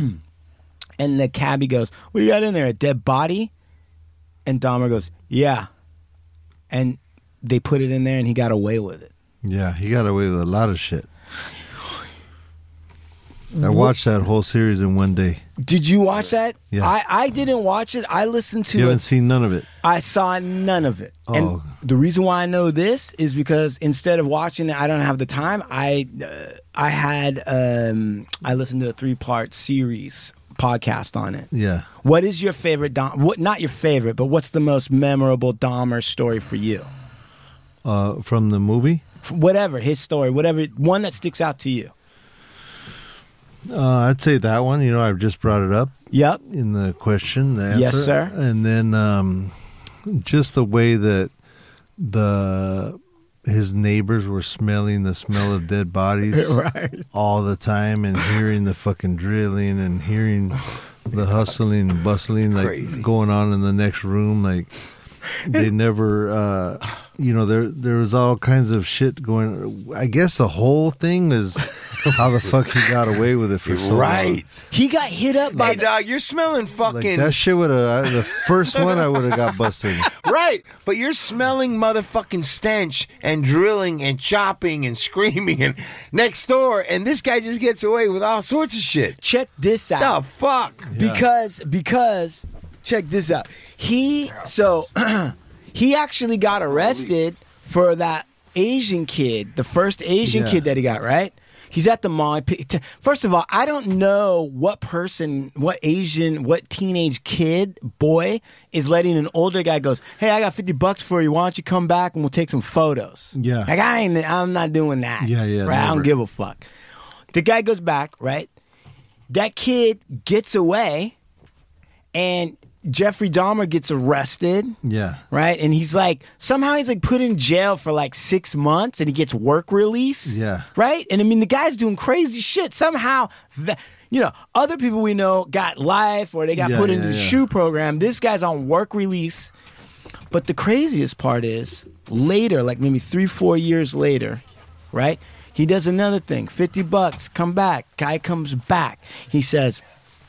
And the cabbie goes, "What do you got in there? A dead body?" And Dahmer goes, "Yeah." And they put it in there, and he got away with it. yeah. He got away with a lot of shit. I watched that whole series in one day. Did you watch that? Yeah. I, I didn't watch it. I listened to You it. haven't seen none of it. I saw none of it. Oh. And the reason why I know this is because instead of watching it, I don't have the time. I uh, I had um, I listened to a three part series podcast on it. Yeah. What is your favorite Dom? What not your favorite, but what's the most memorable Dahmer story for you? Uh, from the movie? Whatever his story, whatever one that sticks out to you. Uh, I'd say that one. You know, I've just brought it up Yep. in the question. The answer. Yes, sir. And then um, just the way that the his neighbors were smelling the smell of dead bodies Right. all the time, and hearing the fucking drilling and hearing the hustling and bustling like crazy. going on in the next room. Like they never, uh, you know, there there was all kinds of shit going. I guess the whole thing is how the fuck he got away with it for so long. Right. He got hit up by Hey, the, dog, you're smelling Like fucking... that shit would have the first one I would have got busted. Right, but you're smelling motherfucking stench and drilling and chopping and screaming and next door, and this guy just gets away with all sorts of shit. check this out. The fuck? Because because check this out. He so he actually got arrested for that Asian kid, the first Asian Yeah. kid that he got, right? He's at the mall. First of all, I don't know what person, what Asian, what teenage kid, boy, is letting an older guy goes, hey, I got fifty bucks for you. Why don't you come back and we'll take some photos? Yeah. Like, I ain't, I'm not doing that. Yeah, yeah, Right? I don't never. give a fuck. The guy goes back, right? That kid gets away, and Jeffrey Dahmer gets arrested, Yeah. right? And he's like, somehow he's like put in jail for like six months and he gets work release. Yeah. Right? And I mean, the guy's doing crazy shit. Somehow, that, you know, other people we know got life or they got Yeah, put into yeah, the yeah. SHU program. This guy's on work release. But the craziest part is later, like maybe three, four years later, right? He does another thing, fifty bucks, come back. Guy comes back. He says,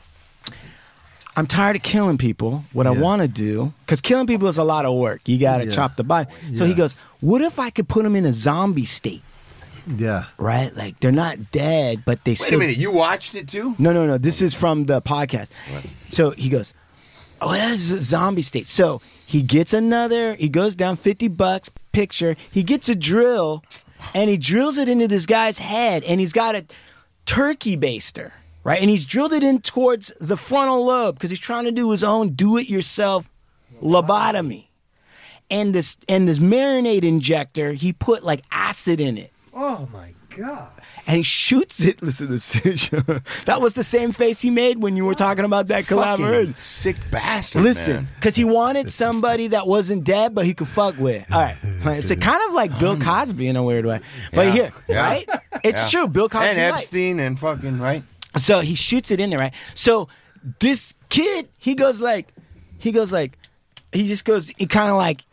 I'm tired of killing people. What I Yeah. want to do, because killing people is a lot of work. You got to Yeah. chop the body. So he Yeah. goes, what if I could put them in a zombie state, Yeah. right? Like they're not dead, but they Wait still. a minute, you watched it too? No, no, no. This is from the podcast. So he goes, oh, that's a zombie state. So he gets another, he goes down fifty bucks, picture. He gets a drill and he drills it into this guy's head and he's got a turkey baster, right? And he's drilled it in towards the frontal lobe because he's trying to do his own do-it-yourself lobotomy. And this, and this marinade injector, he put like acid in it. Oh my god. And he shoots it. Listen to this. That was the same face he made when you were talking about that collaboration. Fucking sick bastard, Listen, man. because he wanted somebody that wasn't dead, but he could fuck with. All right. It's a kind of like Bill Cosby in a weird way. But Yeah. here, Yeah. right? It's Yeah. true. Bill Cosby. And light. Epstein and fucking, right? So he shoots it in there, right? So this kid, he goes like, he goes like, he just goes, he kind of like,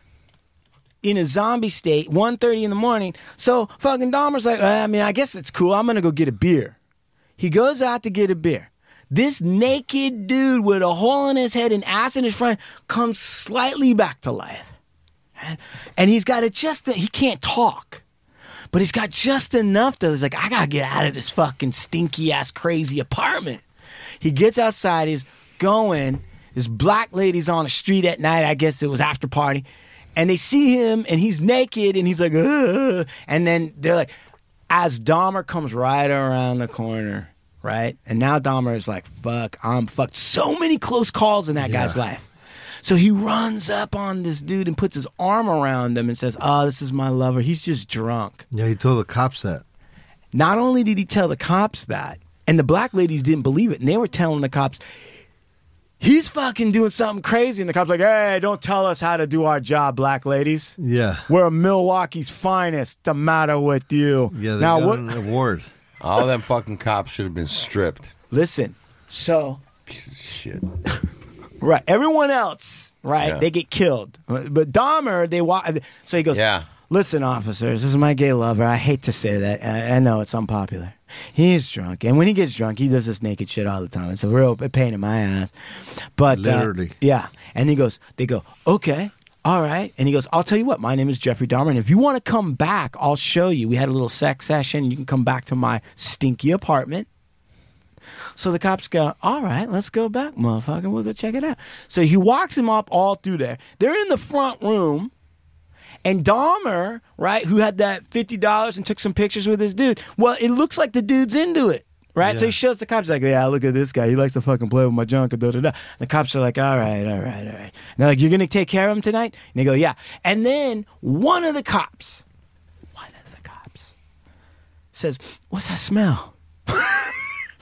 in a zombie state, one thirty in the morning. So fucking Dahmer's like, I mean, I guess it's cool. I'm going to go get a beer. He goes out to get a beer. This naked dude with a hole in his head and ass in his front comes slightly back to life. And, and he's got it just, he can't talk. But he's got just enough that he's like, I got to get out of this fucking stinky ass crazy apartment. He gets outside, he's going. This black lady's on the street at night. I guess it was after party. And they see him, and he's naked, and he's like, ugh. And then they're like, as Dahmer comes right around the corner, right? And now Dahmer is like, fuck, I'm fucked. So many close calls in that guy's life. So he runs up on this dude and puts his arm around him and says, oh, this is my lover. He's just drunk. Yeah, he told the cops that. Not only did he tell the cops that, and the black ladies didn't believe it, and they were telling the cops, he's fucking doing something crazy. And the cops like, hey, don't tell us how to do our job, black ladies. Yeah. We're Milwaukee's finest. The matter with you? Yeah, they now got what? an award. All them fucking cops should have been stripped. Listen, so Piece of shit. right, everyone else, right, Yeah. they get killed, but Dahmer, they walk. So he goes, Yeah. listen, officers, this is my gay lover. I hate to say that. I, I know it's unpopular. He's drunk, and when he gets drunk, he does this naked shit all the time. It's a real pain in my ass. But uh, Literally. yeah. And he goes, they go, okay, all right. And he goes, I'll tell you what, my name is Jeffrey Dahmer, and if you want to come back, I'll show you. We had a little sex session. You can come back to my stinky apartment. So the cops go, all right, let's go back, motherfucker. We'll go check it out. So he walks him up all through there. They're in the front room. And Dahmer, right, who had that fifty dollars and took some pictures with his dude, well, it looks like the dude's into it, right? So Yeah. he shows the cops, like, yeah, look at this guy. He likes to fucking play with my junk. Da, da, da. And the cops are like, all right, all right, all right. And they're like, you're going to take care of him tonight? And they go, yeah. And then one of the cops, one of the cops says, what's that smell?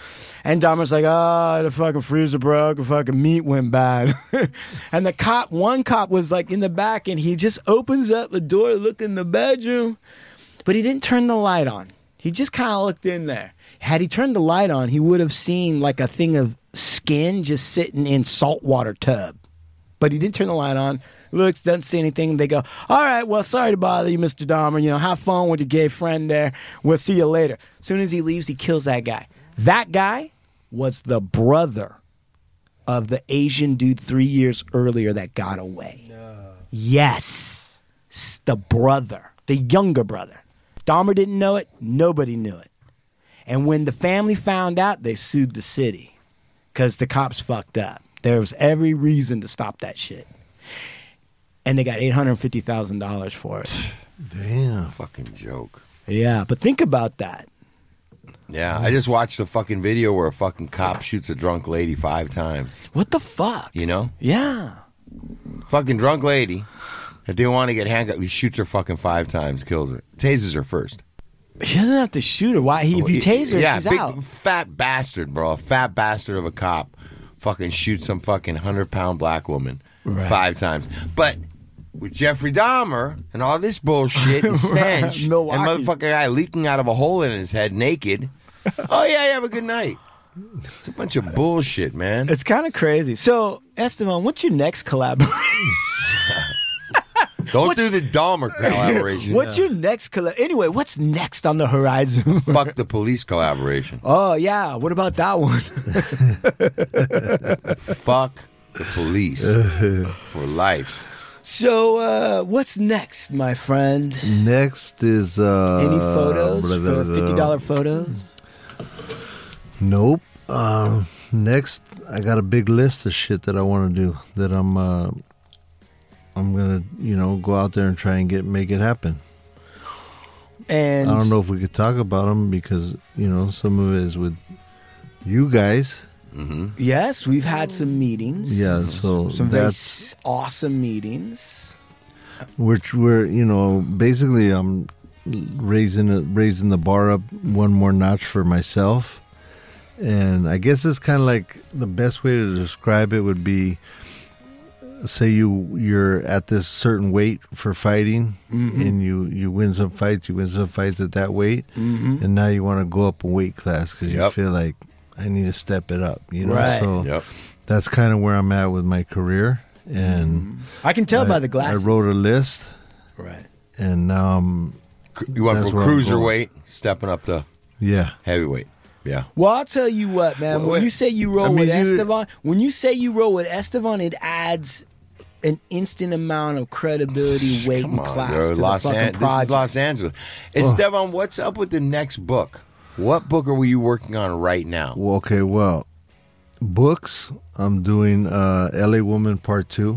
And Dahmer's like, oh, the fucking freezer broke, the fucking meat went bad. And the cop, one cop was like in the back, and he just opens up the door, look in the bedroom, but he didn't turn the light on. He just kind of looked in there. Had he turned the light on, he would have seen like a thing of skin just sitting in saltwater tub. But he didn't turn the light on. Looks, doesn't see anything. They go, all right, well, sorry to bother you, Mister Dahmer. You know, have fun with your gay friend there. We'll see you later. As soon as he leaves, he kills that guy. That guy was the brother of the Asian dude three years earlier that got away. No. Yes. It's the brother, the younger brother. Dahmer didn't know it. Nobody knew it. And when the family found out, they sued the city because the cops fucked up. There was every reason to stop that shit. And they got eight hundred fifty thousand dollars for it. Damn. Fucking joke. Yeah, but think about that. Yeah, I just watched a fucking video where a fucking cop shoots a drunk lady five times. What the fuck? You know? Yeah. Fucking drunk lady that didn't want to get handcuffed. He shoots her fucking five times, kills her. Tases her first. He doesn't have to shoot her. Why? He, if you tase her, yeah, she's big, out. Fat bastard, bro. A fat bastard of a cop fucking shoots some fucking hundred-pound black woman Right. five times. But with Jeffrey Dahmer and all this bullshit and stench and Milwaukee. motherfucker guy leaking out of a hole in his head naked. Oh, yeah, you have a good night. It's a bunch of bullshit, man. It's kind of crazy. So, Esteban, what's your next collaboration? Don't do the Dahmer collaboration. What's your next collab? Anyway, what's next on the horizon? Fuck the police collaboration. Oh, yeah. What about that one? Fuck the police for life. So, uh, what's next, my friend? Next is uh, Any photos blah, blah, for blah. fifty dollars photos? Nope. Um, next, I got a big list of shit that I want to do. That I'm, uh, I'm gonna, you know, go out there and try and get make it happen. And I don't know if we could talk about them because you know some of it is with you guys. Mm-hmm. Yes, we've had some meetings. Yeah, so Some very that's s- awesome meetings. we're we're you know basically I'm raising it, raising the bar up one more notch for myself, and I guess it's kind of like the best way to describe it would be, say you you're at this certain weight for fighting, Mm-hmm. and you you win some fights, you win some fights at that weight, Mm-hmm. and now you want to go up a weight class because you Yep. feel like I need to step it up, you know. Right. So Yep. that's kind of where I'm at with my career, and I can tell I, by the glasses. I wrote a list, Right. and now I'm You went That's from where I'm cruiserweight, stepping up to yeah. heavyweight. Yeah. Well, I'll tell you what, man. Well, when wait. you say you roll I mean, with you- Esteban, when you say you roll with Esteban, it adds an instant amount of credibility, weight, Come and on, class bro. to Los the fucking An- this project. is Los Angeles. Esteban, what's up with the next book? What book are you working on right now? Well, okay, well, books. I'm doing uh, L A Woman Part Two.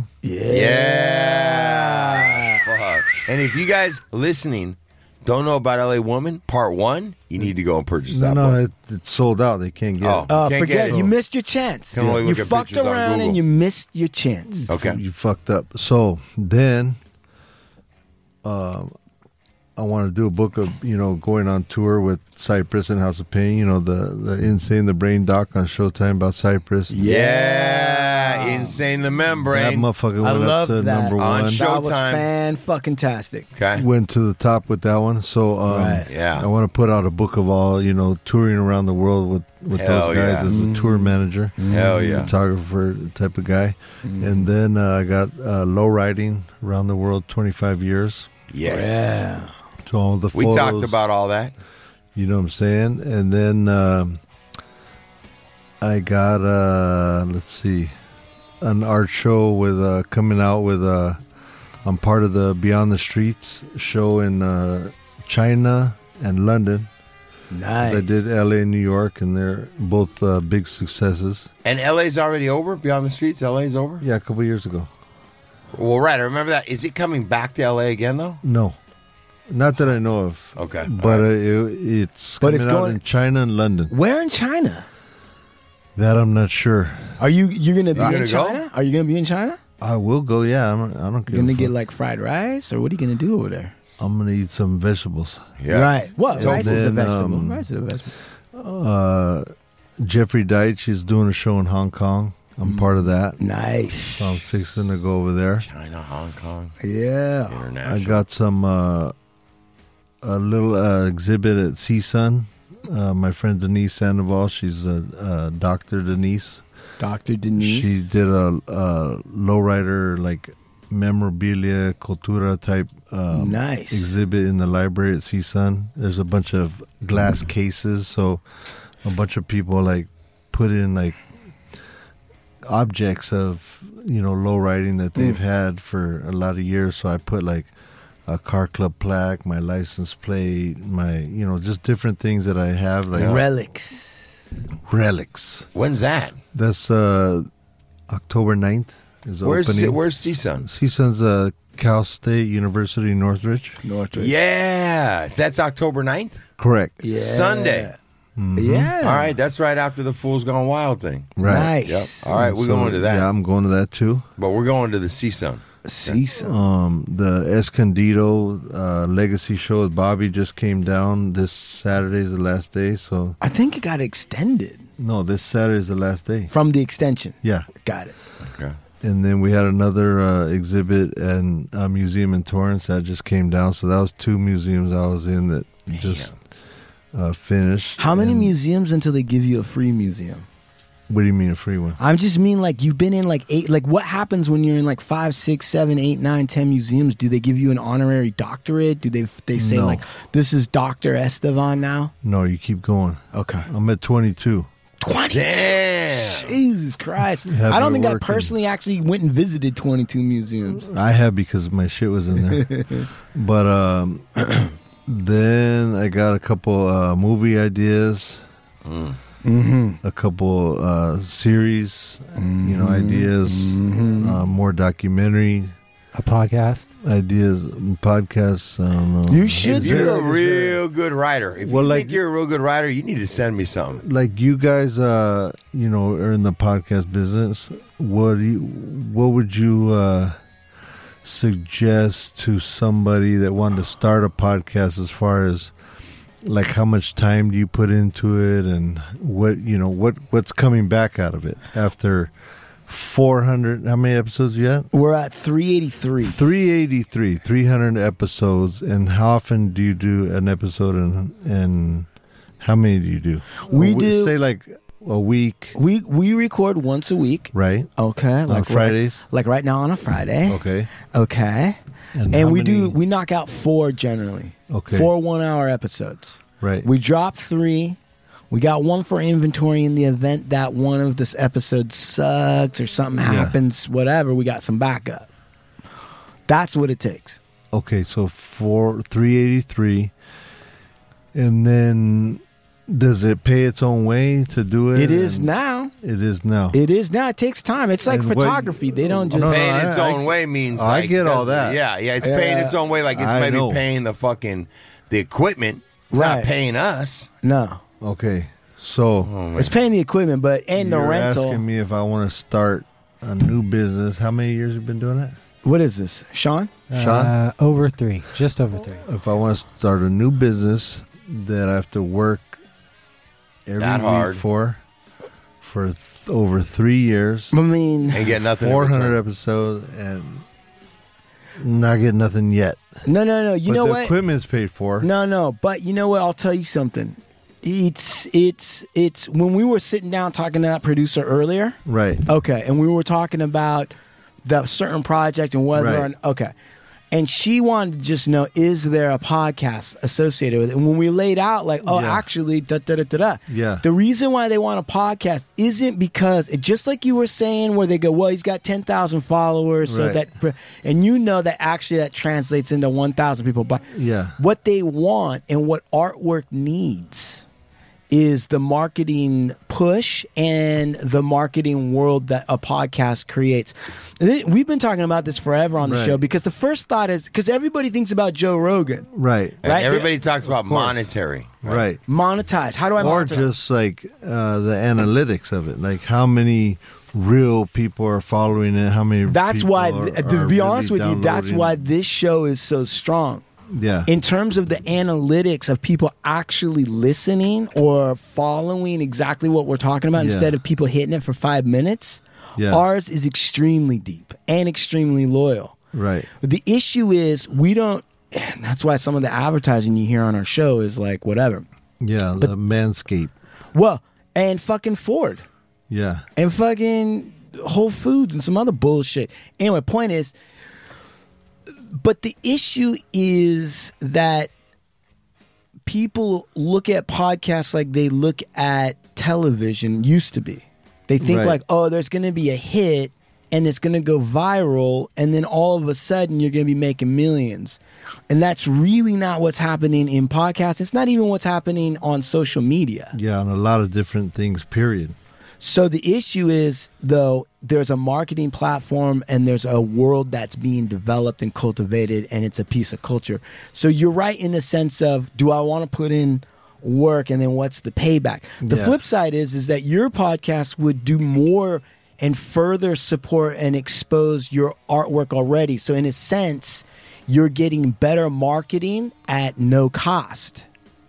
Yeah. Fuck. And if you guys listening don't know about L A Woman Part One, you need to go and purchase No, that no, book. it, it's sold out. They can't get Oh. it. Uh, Can't forget get it. it. You missed your chance. Can only You look at fucked pictures on around Google. and you missed your chance. Okay. You fucked up. So then, uh, I want to do a book of you know going on tour with Cypress and House of Pain. You know the the Insane the Brain doc on Showtime about Cypress. Yeah. Insane the That Membrane. motherfucker I went up love to that. number On one. show- That was Showtime. fan fucking tastic. Okay. Went to the top with that one. So um, Right. Yeah. I want to put out a book of all you know touring around the world with with Hell those guys yeah. as a tour manager, Hell yeah. photographer type of guy. And then uh, I got uh, low riding around the world twenty-five years. Yes. Yeah. So all the We photos, talked about all that. you know what I'm saying? And then um, I got, uh, let's see, an art show with uh, coming out with, uh, I'm part of the Beyond the Streets show in uh, China and London. Nice. I did L A and New York, and they're both uh, big successes. And L A's already over? Beyond the Streets? L A's over? Yeah, a couple years ago. Well, right. I remember that. Is it coming back to L A again, though? No, not that I know of. Okay. But All uh, right. it, it's But coming it's out going- in China and London. Where in China? That I'm not sure. Are you you gonna be You in gonna go? China? Are you gonna be in China? I will go. Yeah, I don't. I don't care. You gonna get like fried rice, or what are you gonna do over there? I'm gonna eat some vegetables. Yes. Right. What? And rice is a then, vegetable. um, rice is a vegetable. Uh, Jeffrey Deitch is doing a show in Hong Kong. I'm part of that. Nice. So I'm fixing to go over there. China, Hong Kong, Yeah. international. I got some uh, a little uh, exhibit at C S U N. Uh, my friend Denise Sandoval, she's a, a doctor, Denise. Doctor Denise. She did a, a lowrider like memorabilia cultura type um, Nice. exhibit in the library at C S U N. There's a bunch of glass cases, so a bunch of people like put in like objects of, you know, low riding that they've Mm. had for a lot of years. So I put like a car club plaque, my license plate, my, you know, just different things that I have, like Relics. relics. When's that? That's uh October ninth is the Where's opening. Where's C S U N? C S U N's uh, Cal State University, Northridge. Northridge. Yeah, that's October ninth? Correct. Yeah. Sunday. Yeah. All right, that's right after the Fools Gone Wild thing. Right. Nice. Yep. All right, we're So, going to that. Yeah, I'm going to that too. But we're going to the C S U N. Season. Um, the Escondido uh, Legacy Show with Bobby just came down. This Saturday is the last day. So I think it got extended no, this Saturday is the last day. from the extension. Yeah. Got it. Okay. And then we had another uh, exhibit and a museum in Torrance that just came down. So that was two museums I was in that just uh, finished. How many And- museums until they give you a free museum? What do you mean a free one? I just mean like you've been in like eight. Like what happens when you're in like five, six, seven, eight, nine, ten museums? Do they give you an honorary doctorate? Do they they say No. like this is Doctor Estevan now? No, you keep going. Okay. I'm at twenty-two. twenty. Damn. Jesus Christ! Have I don't you think I working? personally actually went and visited twenty-two museums. I have because my shit was in there. But um, then I got a couple uh, movie ideas, Mm-hmm. a couple uh, series, you know, ideas, uh, more documentary A podcast. ideas, podcasts. I don't know. You should If do you're a it. real good writer, if Well, you like- think you're a real good writer, you need to send me something. Like you guys, uh, you know, are in the podcast business. What do you, what would you uh, suggest to somebody that wanted to start a podcast as far as like how much time do you put into it and what, you know, what what's coming back out of it after four hundred, how many episodes you got? We're at three eighty-three. three eighty-three, three hundred episodes. And how often do you do an episode and, and how many do you do? We Or do- Say like a week, We we record once a week. right? Okay, like Fridays? Right, like right now on a Friday. Okay. Okay. And And, how we many- do we knock out four generally. Okay. Four one hour episodes. Right. We drop three. We got one for inventory in the event that one of this episodes sucks or something Yeah. happens, whatever, we got some backup. That's what it takes. Okay, so four three eighty three, and then does it pay its own way to do it? It is And now. It is now. It is now. It takes time. It's like And what- photography. They don't just No, no, Paying I- its I- own way means I like, get all doesn't- that. Yeah, yeah, it's paying Yeah. its own way. Like it's I maybe know. paying the fucking the equipment. It's Right. not paying us. no. Okay, so Oh, It's paying the equipment, but and the you're rental. asking me if I want to start a new business. How many years have you been doing that, What is this, Sean? Sean? Uh, over three. Just over three. If I want to start a new business that I have to work every That week hard. for for th- over three years, I mean, and get nothing. in four hundred return. episodes, and not get nothing yet. no, no, no. You but know the what? equipment's paid for. No, no, but you know what? I'll tell you something. It's it's it's when we were sitting down talking to that producer earlier. Right. Okay, and we were talking about the certain project and whether Right. or okay. And she wanted to just know, is there a podcast associated with it? And when we laid out, like, oh, Yeah. actually, da da da da da. Yeah. The reason why they want a podcast isn't because, it, just like you were saying, where they go, well, he's got ten thousand followers, so Right. that, and you know that actually that translates into one thousand people. But Yeah. what they want and what artwork needs is the marketing push and the marketing world that a podcast creates. And it- We've been talking about this forever on the Right. show because the first thought is, because everybody thinks about Joe Rogan, Right. And Right. everybody talks about monetary. Right. monetize. How do I Or monetize? just like uh, the analytics of it, like how many real people are following it, how many. That's people why, are- th- to are be really honest with you, that's downloading. why this show is so strong. Yeah. in terms of the analytics of people actually listening or following exactly what we're talking about Yeah. instead of people hitting it for five minutes, Yeah. ours is extremely deep and extremely loyal. Right. But the issue is we don't, that's why some of the advertising you hear on our show is like whatever. Yeah. The Manscaped. Well, and fucking Ford Yeah. and fucking Whole Foods and some other bullshit. Anyway, point is, but the issue is that people look at podcasts like they look at television used to be. They think Right. like, oh, there's going to be a hit and it's going to go viral, and then all of a sudden you're going to be making millions. And that's really not what's happening in podcasts. It's not even what's happening on social media. Yeah. On a lot of different things, period. So the issue is, though, there's a marketing platform and there's a world that's being developed and cultivated, and it's a piece of culture. So you're right in the sense of, do I want to put in work and then what's the payback? The Yeah. flip side is, is that your podcast would do more and further support and expose your artwork already. So in a sense, you're getting better marketing at no cost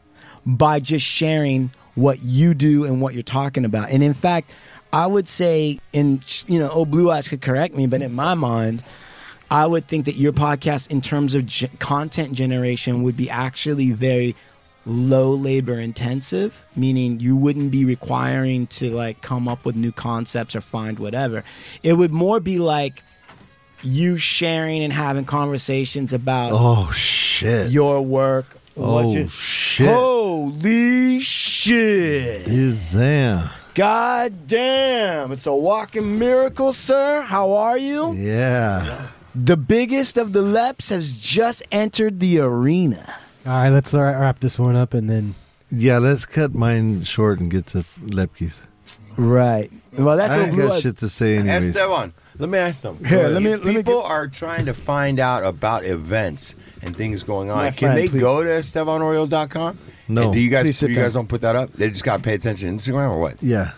by just sharing what you do and what you're talking about. And in fact, I would say, in, you know, oh, Blue Eyes could correct me, but in my mind, I would think that your podcast in terms of ge- content generation would be actually very low labor intensive, meaning you wouldn't be requiring to like come up with new concepts or find whatever. It would more be like you sharing and having conversations about Oh, shit. your work. what oh, you- shit. Holy shit. Damn. God damn. It's a walking miracle, sir. How are you? Yeah. The biggest of the Leps has just entered the arena. All right, let's uh, wrap this one up and then. Yeah, let's cut mine short and get to Lepke's. Right. Well, that's I what ain't Blue got Eyes. shit to say anyways. Esteban, let me ask them. Here, let me- If let me people get- are trying to find out about events and things going on. My Can friend, they please. go to esteban oriol dot com? No. And do you Please guys sit you down. guys don't put that up? They just got to pay attention to Instagram or what? Yeah.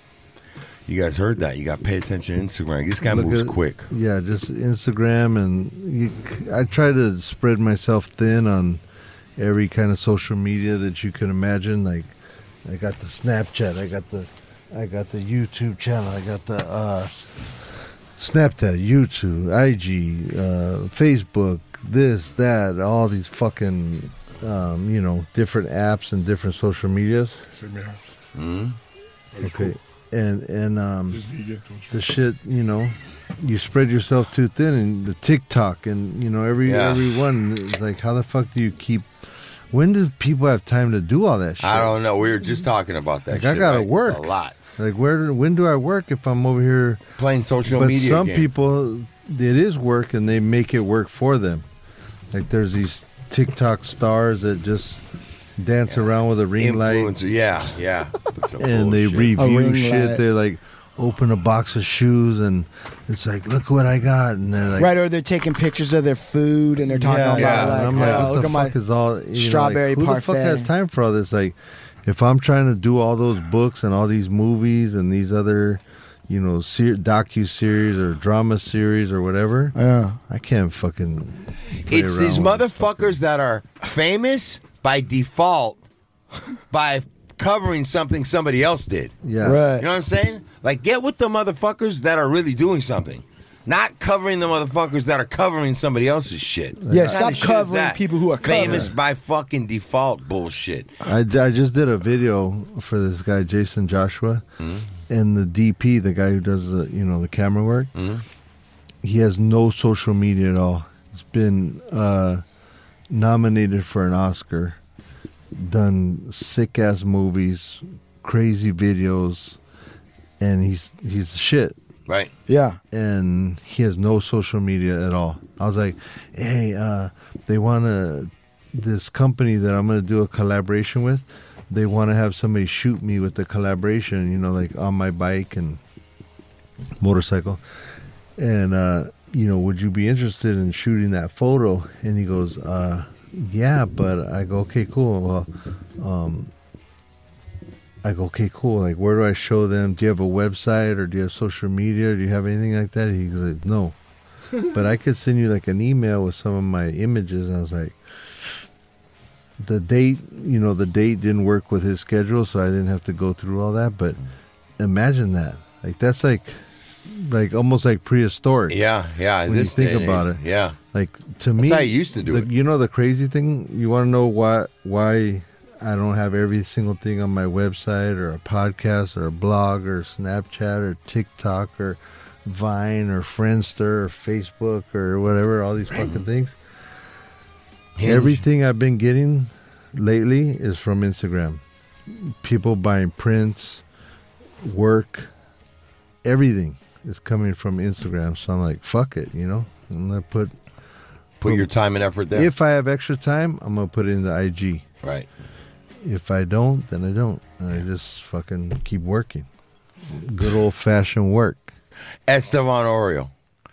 You guys heard that? You got to pay attention to Instagram. This guy Look moves at- quick. Yeah, just Instagram, and you, I try to spread myself thin on every kind of social media that you can imagine. Like, I got the Snapchat, I got the, I got the YouTube channel, I got the uh, Snapchat, YouTube, I G, uh, Facebook, this, that, all these fucking, um, you know, different apps and different social medias. Mm-hmm. Okay, and and um, the shit, you know, you spread yourself too thin, and the TikTok, and you know, every Yeah. every one is like, how the fuck do you keep? When do people have time to do all that shit? I don't know. We were just talking about that. Like, shit, I gotta right? work. It's a lot. Like, where? Do, when do I work if I'm over here? Playing social But media. some game. people, it is work, and they make it work for them. Like, there's these TikTok stars that just dance around with a ring light. Influencer. Yeah, yeah. Bunch of And they bullshit. A ring review shit. light. They like open a box of shoes, and it's like, look what I got, and they're like, Right, or they're taking pictures of their food and they're talking yeah, about yeah. and like, I'm like, oh, what look the at my fuck is all you know, strawberry like, who the fuck parfait. has time for all this? Like, if I'm trying to do all those books and all these movies and these other, you know, ser- docu series or drama series or whatever, Yeah. I can't fucking. play It's around these with this motherfuckers that are famous by default by covering something somebody else did. Yeah, Right. You know what I'm saying? Like, get with the motherfuckers that are really doing something. Not covering the motherfuckers that are covering somebody else's shit. Yeah, What stop kind of shit is covering that? people who are famous covering. by fucking default bullshit. I, I just did a video for this guy Jason Joshua, and the D P, the guy who does the you know the camera work. He has no social media at all. He's been uh, nominated for an Oscar, done sick ass movies, crazy videos, and he's he's shit. Right. Yeah. And he has no social media at all. I was like, hey, uh, they want to, this company that I'm going to do a collaboration with, they want to have somebody shoot me with the collaboration, you know, like on my bike and motorcycle. And, uh, you know, would you be interested in shooting that photo? And he goes, uh, yeah, but I go, okay, cool. Well, um, I go, okay, cool. Like, where do I show them? Do you have a website or do you have social media? Or do you have anything like that? He goes, like, no. But I could send you like an email with some of my images. And I was like, the date, you know, the date didn't work with his schedule, so I didn't have to go through all that. But imagine that. Like, that's like, like almost like prehistoric. Yeah, yeah. When you this think day and about age. it. Yeah. Like, to me, how you used to do the, it. You know the crazy thing? You want to know why why I don't have every single thing on my website or a podcast or a blog or Snapchat or TikTok or Vine or Friendster or Facebook or whatever, all these fucking things? Hinge. Everything I've been getting lately is from Instagram. People buying prints, work, everything is coming from Instagram. So I'm like, fuck it, you know? I'm going to put... Put your time and effort there. If I have extra time, I'm going to put it in the I G. Right. If I don't, then I don't. And I just fucking keep working. Good old-fashioned work. Estevan Oriol.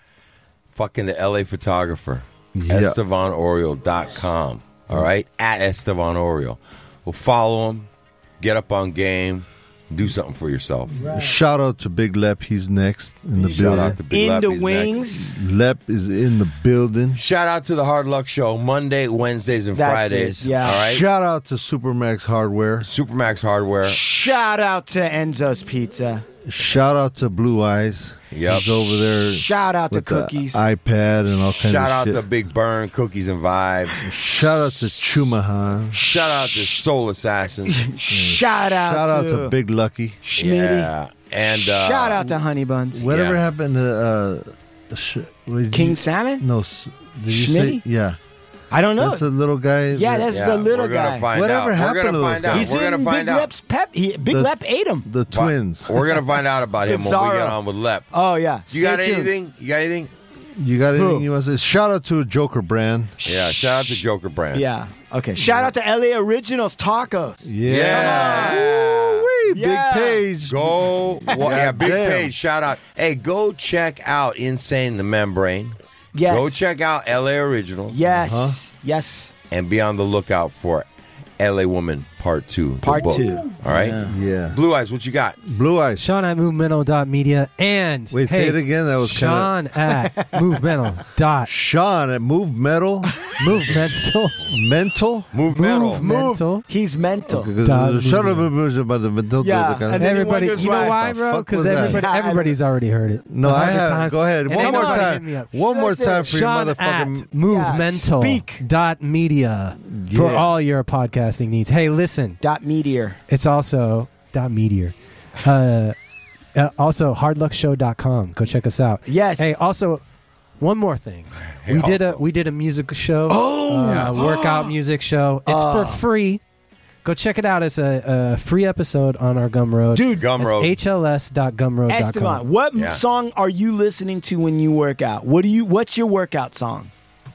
Fucking the L A photographer. Yeah. Estevan Oriol dot com. All right? At Estevan Oriol. Well, follow him. Get up on game. Do something for yourself. Shout out to Big Lep. He's next in the Shout building. out to Big In Lep, the he's wings. Lep is in the building. Shout out to the Hard Luck Show. Monday, Wednesdays, and That's Fridays. it, yeah. All right? Shout out to Supermax Hardware. Supermax Hardware. Shout out to Enzo's Pizza. Shout out to Blue Eyes. Yep. He's over there. Shout out to with the Cookies. iPad and all kinds Shout of out shit. to Big Burn, Cookies and Vibes. Shout out to Chumahan. Shout out to Soul Assassins. Shout out Shout out to, to Big Lucky. Schmitty. Yeah. And uh, Shout out to Honey Buns. Whatever Yeah. happened to uh, sh- what did King you- Salmon? No, s- did you Schmitty? say? Yeah, I don't know. that's the little guy. Yeah, that- that's yeah, the little we're gonna guy. Find Whatever out. happened we're gonna to those find out. guys? He's we're in gonna find Big out. Lep's pep. He, Big The- Lep ate him. the twins. We're gonna find out about him when we Bizarro. get on with Lep. Oh yeah. You got Stay tuned. anything? You got anything? You got anything Who? you want to say? Shout out to Joker Brand. Yeah. Shout out to Joker Brand. Yeah. Okay. Shout out to L A Originals Tacos. Yeah. Woo-wee, Yeah. Big page. Go. Well, yeah. Big damn. page. Shout out. Hey, go check out Insane the Membrane. Yes. Go check out L A Originals. Yes. Uh-huh. Yes. And be on the lookout for L A Woman Part Two. the Part book. two. All right. Yeah. Blue Eyes. What you got? Blue Eyes. Sean at movemental dot media and Wait, say hey, it again. That was Sean at movemental dot Sean at Move Metal. movemental Mental. Move metal. Move. Mental. He's mental. Dot Shut up media. about the mental. Yeah, and then he Everybody, wonders you know why. why, The bro? fuck Because was that? everybody, I don't- everybody's already heard it. No, a I hundred have. times. Go ahead. And One ain't more nobody time. hitting me up. One more Listen, time for your Sean motherfucking. at movemental speak. dot media for Yeah. all your podcasting needs. Hey, listen, Dot meteor. it's also dot meteor. Uh, uh, also, hard luck show dot com. Go check us out. Yes. Hey, also, one more thing. Hey, we did a also. we did a music show. Oh! uh, workout music show. It's Oh. for free. Go check it out. It's a, a free episode on our Gumroad. Dude, Gumroad. H L S dot gumroad dot Esteban, com. what Yeah. song are you listening to when you work out? What do you? What's your workout song?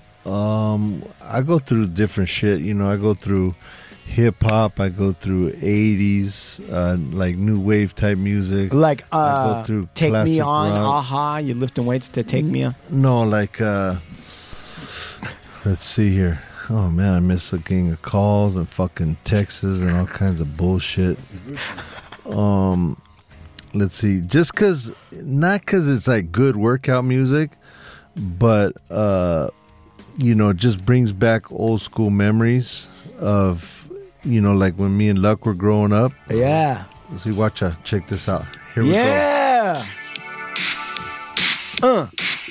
Um, I go through different shit. You know, I go through hip hop. I go through eighties, uh, like new wave type music. Like, I uh, go through Take Me classic On, rock. Aha. You're lifting weights to Take Me On. No, like uh, let's see here. Oh man, I miss a gang of calls and fucking texts and all kinds of bullshit. Um, let's see. Just cause, not cause it's like good workout music, but uh, you know, it just brings back old school memories of, you know, like when me and Luck were growing up. Yeah. Let's see, watch out. Check this out. Here we go. Yeah. Uh.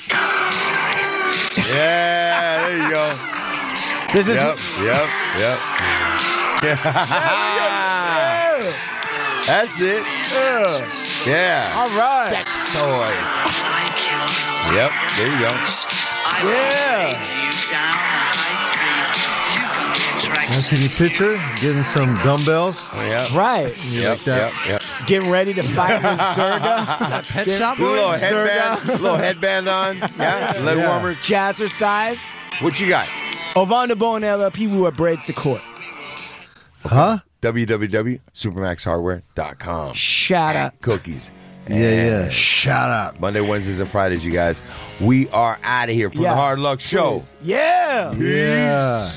Yeah. There you go. This is. Yep. Yep. Yep. That's it. Yeah. All right. Sex toys. Yep. There you go. Yeah. Now, can you picture getting some dumbbells? Oh, yeah. Right. Yep. like that. Yep. Yep. Getting ready to fight with Zerga. Pet shop Put a little boys? headband, little headband on. Yeah. Leg Yeah. warmers. Jazzercise. What you got? Ovanda Bone L L P, we wear braids to court. Huh? w w w dot supermax hardware dot com. Shout out. Cookies. Yeah, yeah. And Shout out. Monday, Wednesdays, and Fridays, you guys. We are out of here from Yeah. the Hard Luck Show. Yeah. Yeah.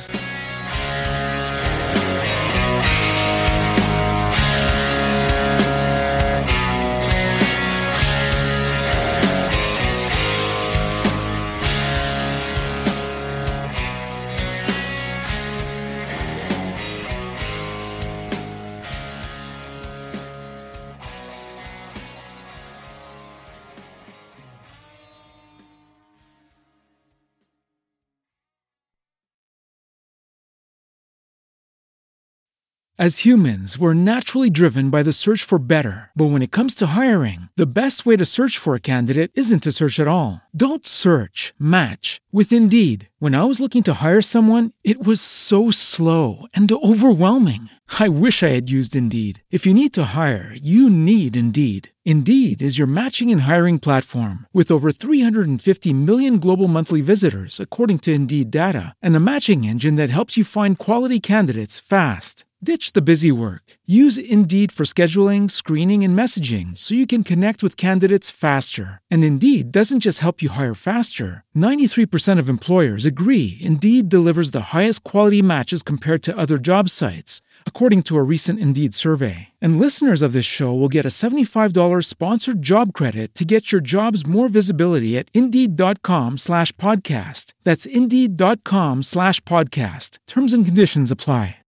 As humans, we're naturally driven by the search for better. But when it comes to hiring, the best way to search for a candidate isn't to search at all. Don't search, match with Indeed. When I was looking to hire someone, it was so slow and overwhelming. I wish I had used Indeed. If you need to hire, you need Indeed. Indeed is your matching and hiring platform with over three hundred fifty million global monthly visitors, according to Indeed data, and a matching engine that helps you find quality candidates fast. Ditch the busy work. Use Indeed for scheduling, screening, and messaging so you can connect with candidates faster. And Indeed doesn't just help you hire faster. ninety-three percent of employers agree Indeed delivers the highest quality matches compared to other job sites, according to a recent Indeed survey. And listeners of this show will get a seventy-five dollars sponsored job credit to get your jobs more visibility at Indeed.com slash podcast. That's Indeed.com slash podcast. Terms and conditions apply.